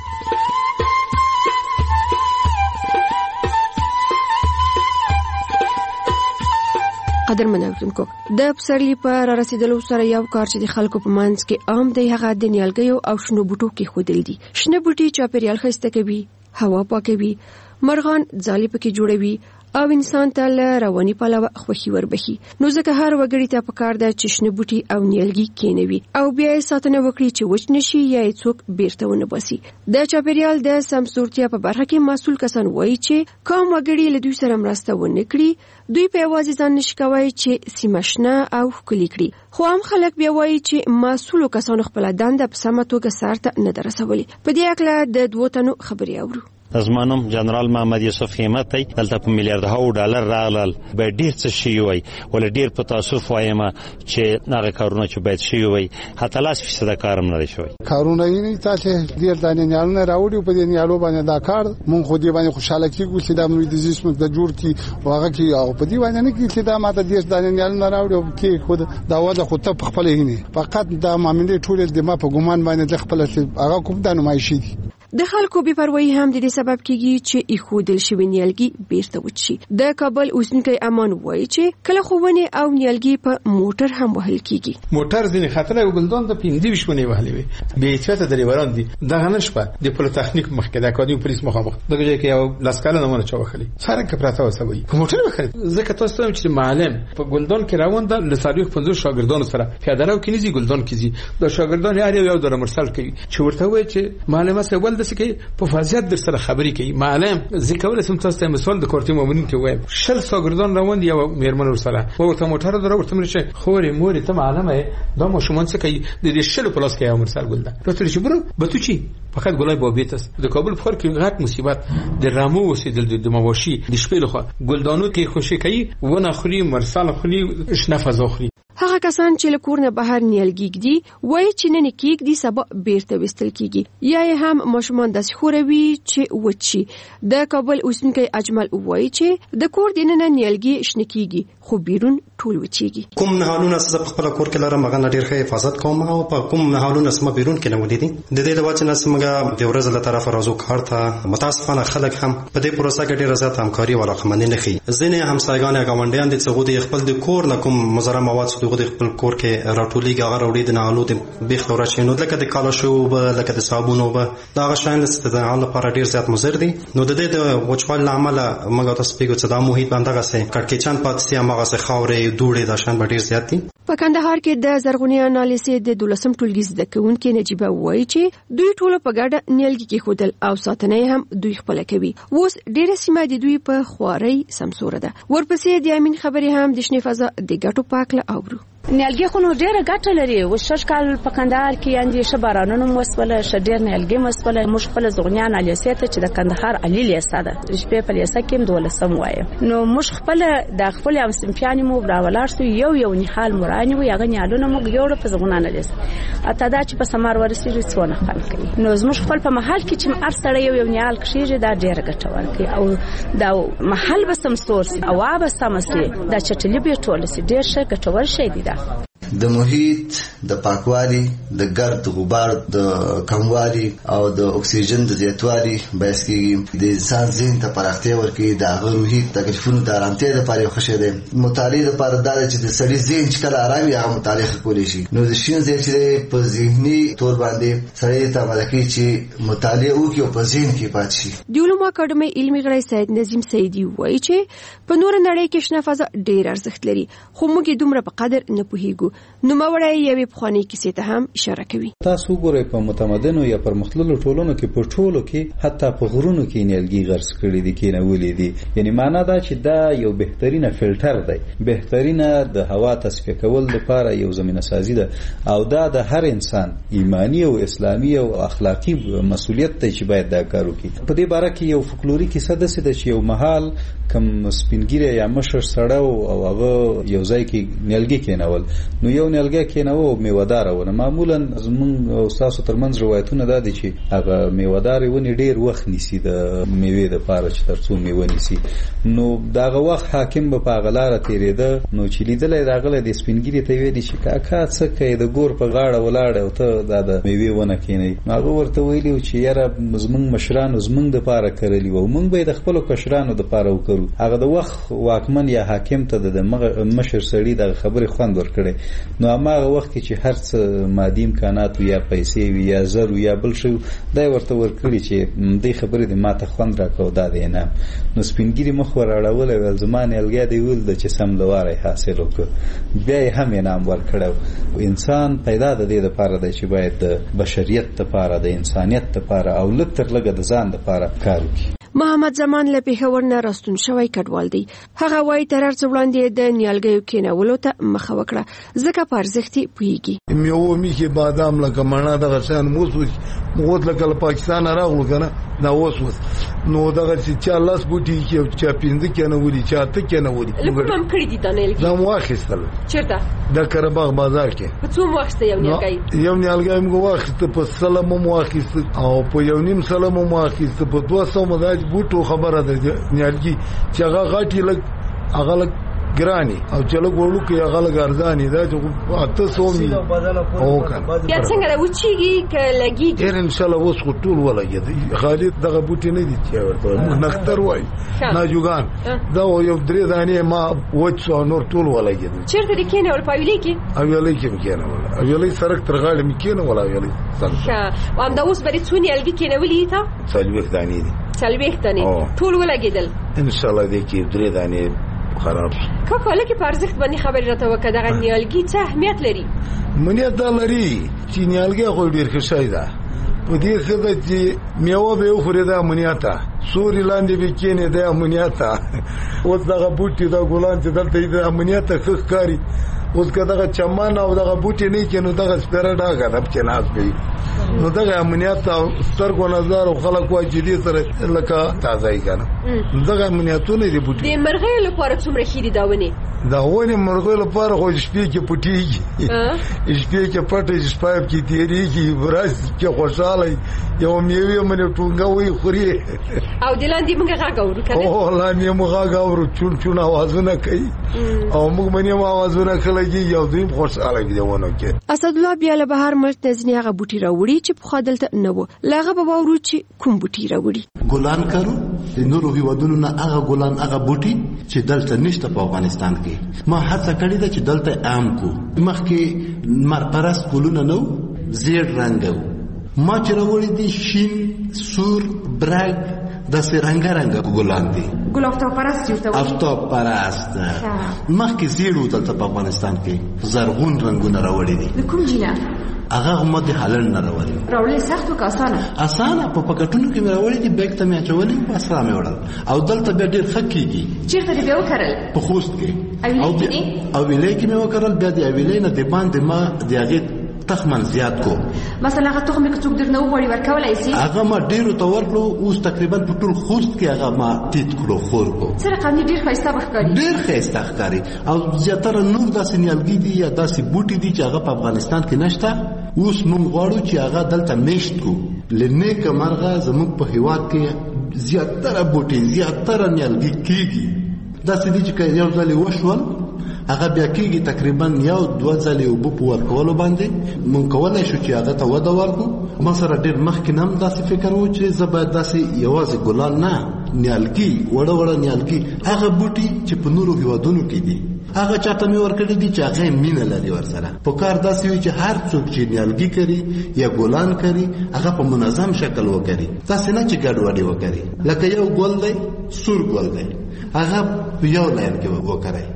قدرمن اوریدونکو، د پسرلي په رارسېدلو سره یو کار چې د خلکو په منځ کې عام دی هغه د نیالګیو او شنو بوټو کېښودل دي. شنه بوټي چاپېریال ښایسته کوي، هوا پاکوي، مرغان ځالې پکې جوړوي او انسان ته له رواني پلوه خوښي وربخي. نو ځکه هر وګړي ته پکار ده چې شنه بوټي او نیالګي کېنوي او بیا یې ساتنه وکړي چې وچ نشي یا یې څوک بیرته ونه باسي. د چاپېریال د سمسورتیا په برخه کې مسؤل کسان وایي چې کوم وګړي له دوی سره مرسته ونه کړي دوی په یوازې ځان نشي کوي چې سیمه شنه او ښکلې کړي. خو هم خلک بیا وایي چې مسؤلو کسانو خپل دنده په سمه توګه سرته نه ده رسولې. په دې اړه د دوو تنو خبرې اورو. زمانم جنرال محمد یوسف همت دی دلته په میلیارډ ډالر راغلل به ډیر څه شي وي ول ډیر په تاسف وایم چې هغه کارونه چې باید شي وي حتی 10% کارم نه شوی کارونه یې تاسو ډیر دانه نه راوړي په دې نیالو باندې دا کار مونږ خو دې باندې خوشاله کیږو چې دا موږ د جسم د جوړ کی واغه کی او په دې باندې نه کی چې دا ماته ډیر دانه نه راوړي کې خود دا وځه خو ته خپل هینه فقط دا معاملې ټول د ما په ګومان باندې د خپل هغه کوم د نمایشي دي. د خلکو بې پروايي هم د دې سبب کیږي چې ایښودل شوی نیالګي بیرته وچی. د کابل اوسنیکی امان وایي چې کله خوونه او نیالګي په موټر هم وهل کیږي. موټر ځینې خطر او ګلدان د 15 شونه وهلې وي به احتیاط دریوران دي دغه نشپه د پولیټیکنیک مخکې د اکاډمي پولیس مخامخ دغه چې یو لاسکاله نه مونږ چوخلي سره کې پراته وسوي په موټر وخري ځکه تاسو ته چې معلم په ګلدان کې روان ده ل 50 شاګردانو سره پیاده رو کې نيزي ګلدان کیږي د شاګردان یو د مرسل کوي چې ورته وایي چې معلمه سوال دسه په فاضیت در سره خبرې کوي. معلم ذکر ولسم تاسو ته مثال د کورتي مومنین کې وایم شل شاګردان روان دي او میرمن ورسره ورته موټر درو ورته مرشه خوري موري ته معلمه دا ماشومان څه کوي د شل پلاس کې یو مرسل ګل ده راته چې برو به تو چی فقط ګلای بابیتس د کابل فخر کې غټ مصیبت د رامو وسیدل د مواشي د شپې لخوا ګلدانو کې خوشي کوي ونه خوري مرسل خوري شنه فضا خوري. هغه کسان چې له کور نه بهر نیالګي ږدي وایي چې نن کېږدي سبا بیرته وستل کیږي یا یې هم ماشومان داسې خوروي چې وچی. د کابل اوسنیکی اجمل وایي چې د کور دننه نیالګي شنه کیږي خو بیرون ټول وچیږي. کوم نهالونه څه په خپل کور کې لرم هغه ډېر ښه حفاظت کوم او په کوم نهالونه سم بیرون کې نه ودی د دې د وجه نه سمګه د ورځ له طرف راځو کار ته متاسفانه خلک هم په دې پروسه کې ډېر زیات همکاري ولا خمنې نه خي ځینې همسایګان غونډیان دي چې غوډي خپل د کور نه کوم مضر مواد دغه خپل کور کې راټولېږي هغه وړي د نهالو د بیخ لور شي نو لکه د کالا شو لکه د صابون او دا غشان د استعمال لپاره ډېر زیات مضر دي. نو د دې د وچوال عمل موږ تاسو پیګو چې دا محیط باندې غسه کړکېچان پاتې هغه څه خاورې دوړې د شان ډېر زیات دي. په کندهار کې د زرغونی انالیسې د 12م ټولګي زده کوونکې نجيبه وایي چې دوی ټول په ګډه نیالګي کې خودل او ساتنه هم دوی خپل کوي. اوس ډېر سیمه د دوی په خواري سمسوره ده. ورپسې د امین خبري هم د شنې فضا د ګټو پاکله اورو. نیالګي خو نو ډېره ګټه لري. وشش کال په کندهار کې یاندې شبارانو مسوله شډیر نیالګي مسوله مش خپل زغنیان الیاسه ته چې د کندهار علی لیسه ده شپې په لیسه کې 12 وایي نو مش خپل د خپل ام سمپیانی مو راولارسو یو نهال مرانی وي هغه نیالونه مو ګوره په زغنانه لیسه اته دا چې په سمار ورسېږي څونه خلک کوي نو زموږ خپل په محل کې چې هر سړی یو نیال کښېږي دا ډېر ګټور کوي او دا محل به سم سورس او به سمسي دا چټلی به ټول سي ډېر ښه ګټور شي دي. د محیط د پاکوالي د ګرد غبار د کموالي او د اکسیجن د زیاتوالي باعث کیږي د انسان ذهن ته پراختیا ورکړي د روحي تکلیفونو د آرامتیا لپاره یو ښه شی دی. مطالعه لپاره دا چې د سړي ذهن چې کله آرام وي هغه مطالعه کولی شي. نو د شین ځای چې په ذهني تور باندې سړی ته ملکي چې مطالعه وکړي او په ذهن کې پاتې شي. د علومو اکاډمۍ علمي غړی سید نظیم سیدی وایي چې په نور نړۍ کې شنه فضا ډېر ارزښت لري خو موږ دومره په قدر نه پوهیږو. نوموړی یوې پخوانۍ کیسې ته هم اشاره کوي. تاسو ګورئ په متمدنو یا پرمختللو ټولنو کې په ټولو کې حتی په غرونو کې نیالګي غرس کړي دي کېنولې دي. یعنی معنا دا چې دا یو بهترینه فلټر دی، بهترینه د هوا تصفیه کول لپاره یو زمینه سازي ده او دا د هر انسان ایمانی او اسلامي او اخلاقی مسؤلیت دی چې باید دا کار وکړي. په دې باره کې یو فولکلوري کیسه ده چې یو محل کم سپینګیره یا مشر سړی او هغه یو ځای کې نیالګي کېنول، نو یو نیالګي کېناوه او میوهداره ونه. معمولا زمونږ او تاسو ترمنځ روایتونه دا دي چې هغه میوهدارې ونې ډېر وخت نیسي د میوې دپاره چې تر څو میوه نیسي. نو دغه وخت حاکم به په هغه لاره تېرېده، نو چې لیدلی راغلی د سپینګیرې ته یې ویلي چې کاکا څه کوې، د ګور په غاړه ولاړې او ته دا د میوې ونه کېنوي. هغه ورته ویلي و چې یاره زمونږ مشرانو زمونږ دپاره کرلي وو او موږ به یې د خپلو کشرانو دپاره وکړو. هغه د وخت واکمن یا حاکم ته د مشر سړي دغه خبرې خوند ورکړی. نو هماغه وخت کې چې هر څه مادي امکانات یا پیسې وي یا زر یا بل شی دا ورته ورکړي چې دې خبرې د ماته خوند راکاو دا دی انعام. نو سپینګیري مخ ور اړولی ویل زما نیالګی دی ویل د چې سم لواری حاصل وکړو، بیا یې هم انعام ورکړی. انسان پیدا د دې دپاره دی چې باید د بشریت دپاره د انسانیت دپاره او لږ تر لږه د ځان دپاره کار وکړي. محمد زمان له پېښور نه راستون شوی کډوال دی. هغه وایي تر هر څه وړاندې د نیالګیو کېنولو ته مخه وکړه ځکه په ارزښت یې پوهېږي. میوه میښې بادام لکه مڼه دغه شیان مو اوس موږ لکه له پاکستانه راغلو که نه دا اوس نو دغه چې چا 10 بوټي کې او چا 15 کېنولي چا 8 کېنولي. له کوم کړي دي دا نیالګي؟ دا مو واخیستل. چېرته؟ د قرهباغ بازار کې. په څو مو واخیسته یو نیالګی؟ یو نیالګی موږ واخیسته په سلم مو واخیسته او په 1.5 سلم مو واخیسته په 200 مو دا بوټو خبره ده نیالګي چې هغه غاټي لګ هغه لګ ګرانی او چلو ګورلو کې هغه لګ ارزاني دا چې 800 می او کنه یا څنګه راوچیږي ک لګي ډیر ان شاء الله اوس ټول ولګي. خالد دغه بوټي نه دي چې ورته نختر وای ناجوګان دا یو درې دانې ما وڅو نور ټول ولګي. چیرته دي کېنه ول پاویلې کې؟ اویلې کې کېنه ول اویلې سرک تر غاړې می کېنه ول اویلې سرک. ها وام دا اوس بری څونی الګي کېنه ولې ته؟ څلويخ دانې دي. څلويخ دانې ټول ولګیدل ان شاء الله دې کې درې دانې خراب. کاکا لکه په ارزښت باندې خبرې راته وکړه دغه نیالګي څه اهمیت لري؟ منیت دا لري چې نیالګي خو ډېر ښه شی ده. په دې ښه ده چې میوه به وخورې دا امنیت ده، سوري لاندې به کېنې دا امنیت ده. اوس دغه بوټي دا ګلان چې دلته د امنیت ښه ښکاري. اوس که دغه چمن او دغه بوټي نه کېنو دغه سپېره ډاګه ده چې ناست کوي نو دغه امنیت او سترګو نظر او خلک وایي چې دې سره لکه تازه یې که نه دغه امنیتونه دي بوټي. د مرغیو لپاره څومره ښې دي دا ونې؟ دا ونې مرغیو لپاره خو شپې کې پټېږي، شپې کې پټې شپه کې تېرېږي، ورځ کې خوشحاله یو میوې منې ټونګه وایي خوري او د لاندې موږ غږ اورو که نه؟ او لاندې موږ غږ اورو چون چون اوازونه کوي او موږ منې هم اوازونه کېږي او دوی خوشحاله دي ونه کې. اسدالله بیا له بهر ملک نه ځینې هغه بوټي راوړي چې پخوا دلته نه وو. له هغه به واورو چې کوم بوټي راوړي. ګلان کرو د نورو هیوادونو نه هغه ګلان هغه بوټي چې دلته نشته په افغانستان کې. ما هڅه کړې ده چې دلته عام کو. مخکې مرپرست ګلونه نو زیړ رنګ وو، ما چې راوړي دي شین سور برګ د سرنګ رنګ ګلان دي. ګل افتاب پرست جوړته وي. افتاب پرست مخکې زیړ وو دلته په افغانستان کې زرغون رنگونه راوړي دي. د کوم جنه؟ هغه هم د هالند نه راوړي. راوړل سخت او اسانه؟ اسانه په پکټونو کې راوړي دي، بیگ ته مې اچولې په اسره مې وړل او دلته بیا ډېر ښه کېږي. چېرته دې بیا وکرل؟ په خوست کې. او ویلې کې مې وکرل، بیا د ویلې نه د باندې ما د هغې تخمن زیات کو. مثلا هغه تخم کې څوک درنه وغواړي ورکولای شي؟ هغه ما ډېرو ته ورکړو، اوس تقریبا په ټول خوست کې هغه ما تیت کړو خور کو. سره قانوني ډېر ښایسته ښکاري. ډېر ښایسته ښکاري او زیاتره نور داسې نیالګي دي یا داسې بوټي دي چې هغه په افغانستان کې نشته. اوس موږ غواړو چې هغه دلته میشت کو. لنیکه مرغه زموږ په هیواد کې زیاتره بوټي زیاتره نیالګي کېږي. داسې دي چې یو ځل وشول هغه بیا کېږي تقریبا 1-2 ځلې اوبه په ورکولو باندې مونږ کولی شو چې هغه ته وده ورکړو. ما سره ډېر مخکې نه هم داسې فکر و چې زه باید داسې یوازې ګلان نه نیالګي وړه وړه نیالګي هغه بوټي چې په نورو هیوادونو کې دي هغه چاته مې ورکړي دي چې هغه مینه لري ورسره. په کار داسې وي چې هر څوک چې نیالګي کوي یا ګلان کوي هغه په منظم شکل وکړي، داسې نه چې ګډوډي وکړي. لکه یو ګل دی سور ګل دی هغه په یو لاین کې وکړي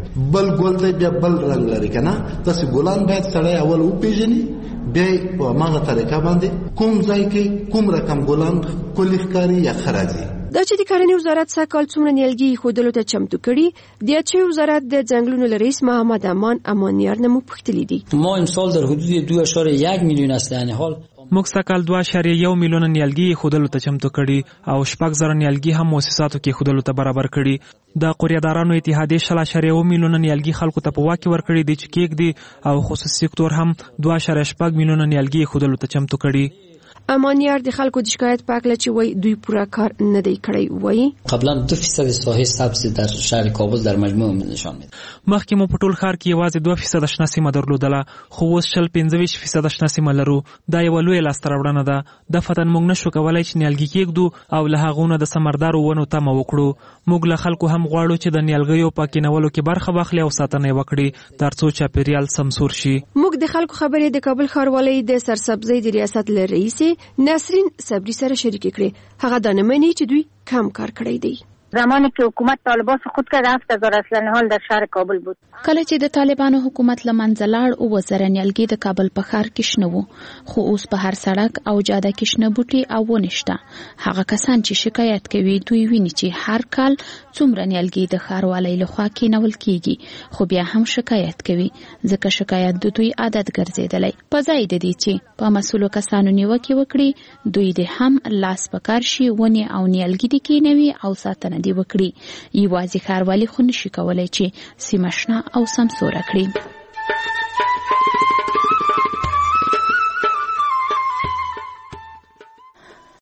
بل ګل دی بیا بل رنگ لري کنه. تاسو ګلان باید سړی اول وپیژني، بیا په ماغه طریقه باندې کوم ځای کې کوم رقم ګلان کلی ښکاري یا خراجي. دا چې د کرنې وزارت سږکال څومره نیالګي ښودلو ته چمتو کړي، د اچې وزارت د ځنګلونو رئیس محمد امانیار نه مو پوښتلي دي. ما امسال در حدود 2.1 میلیون است. یعنی حال موږ سږکال 2.1 میلیون نیالګي ښودلو ته چمتو کړي او 6,000 نیالګي هم مؤسساتو کې ښودلو ته برابر کړي. د قوریدارانو اتحادیې 0.1 میلیون نیالګي خلکو ته په واک ورکړي دي چې کېک دي او خصوصي سکتور هم 2.8 میلیون نیالګي ښودلو ته چمتو کړي. امانیار د خلکو د شکایت په اړه چې وای دوی پوره کار نه دی کړی، وای قبلا 2% ساحه سبز در شهر کابل در مجموع نشان میده. مخکې مو په ټول ښار کې یوازې 2% شنه سیمه درلودله، خو اوس 25% شنه سیمه لرو. دا یو لوی لاسته راوړنه ده. د فتن موږ نشو کولای چې نیالګي کېږدو او له هغونه د ثمردارو ونو تمه وکړو. موږ له خلکو هم غواړو چې د نیالګیو په کینولو کې برخه واخلي او ساتنه وکړي ترڅو چاپیریال سمسور شي. موږ د خلکو خبرې د کابل ښاروالۍ د سرسبزۍ د ریاست له رئیس نسرین صبری سره شریک کړي. هغه دا نه مني چې دوی کم کار کړی دی. زمانی که حکومت طالبان خود کرد 7,000 اصلاً حال در شهر کابل بود. کله چې د طالبانو حکومت لمنځه لاړ او وزیر نیالګي د کابل په ښار کې شنه وو، خو اوس په هر سړک او جاده کې شنه بوټي او ونشته. هغه کسان چې شکایت کوي دوی ویني چې هر کال څومره نیالګي د ښاروالۍ لخوا کېنول کیږي، خو بیا هم شکایت کوي ځکه شکایت د دوی عادت ګرځیدلی. په ځای د دې چې په مسؤلو کسانو نیوکه وکړي، دوی د هم لاس پکار شي ونی او نیالګي د کېنوي او ساتنه دی وکړي. یوازې ښاروالي خو نشي کولای چې سیمه شنه او سمسوره کړي.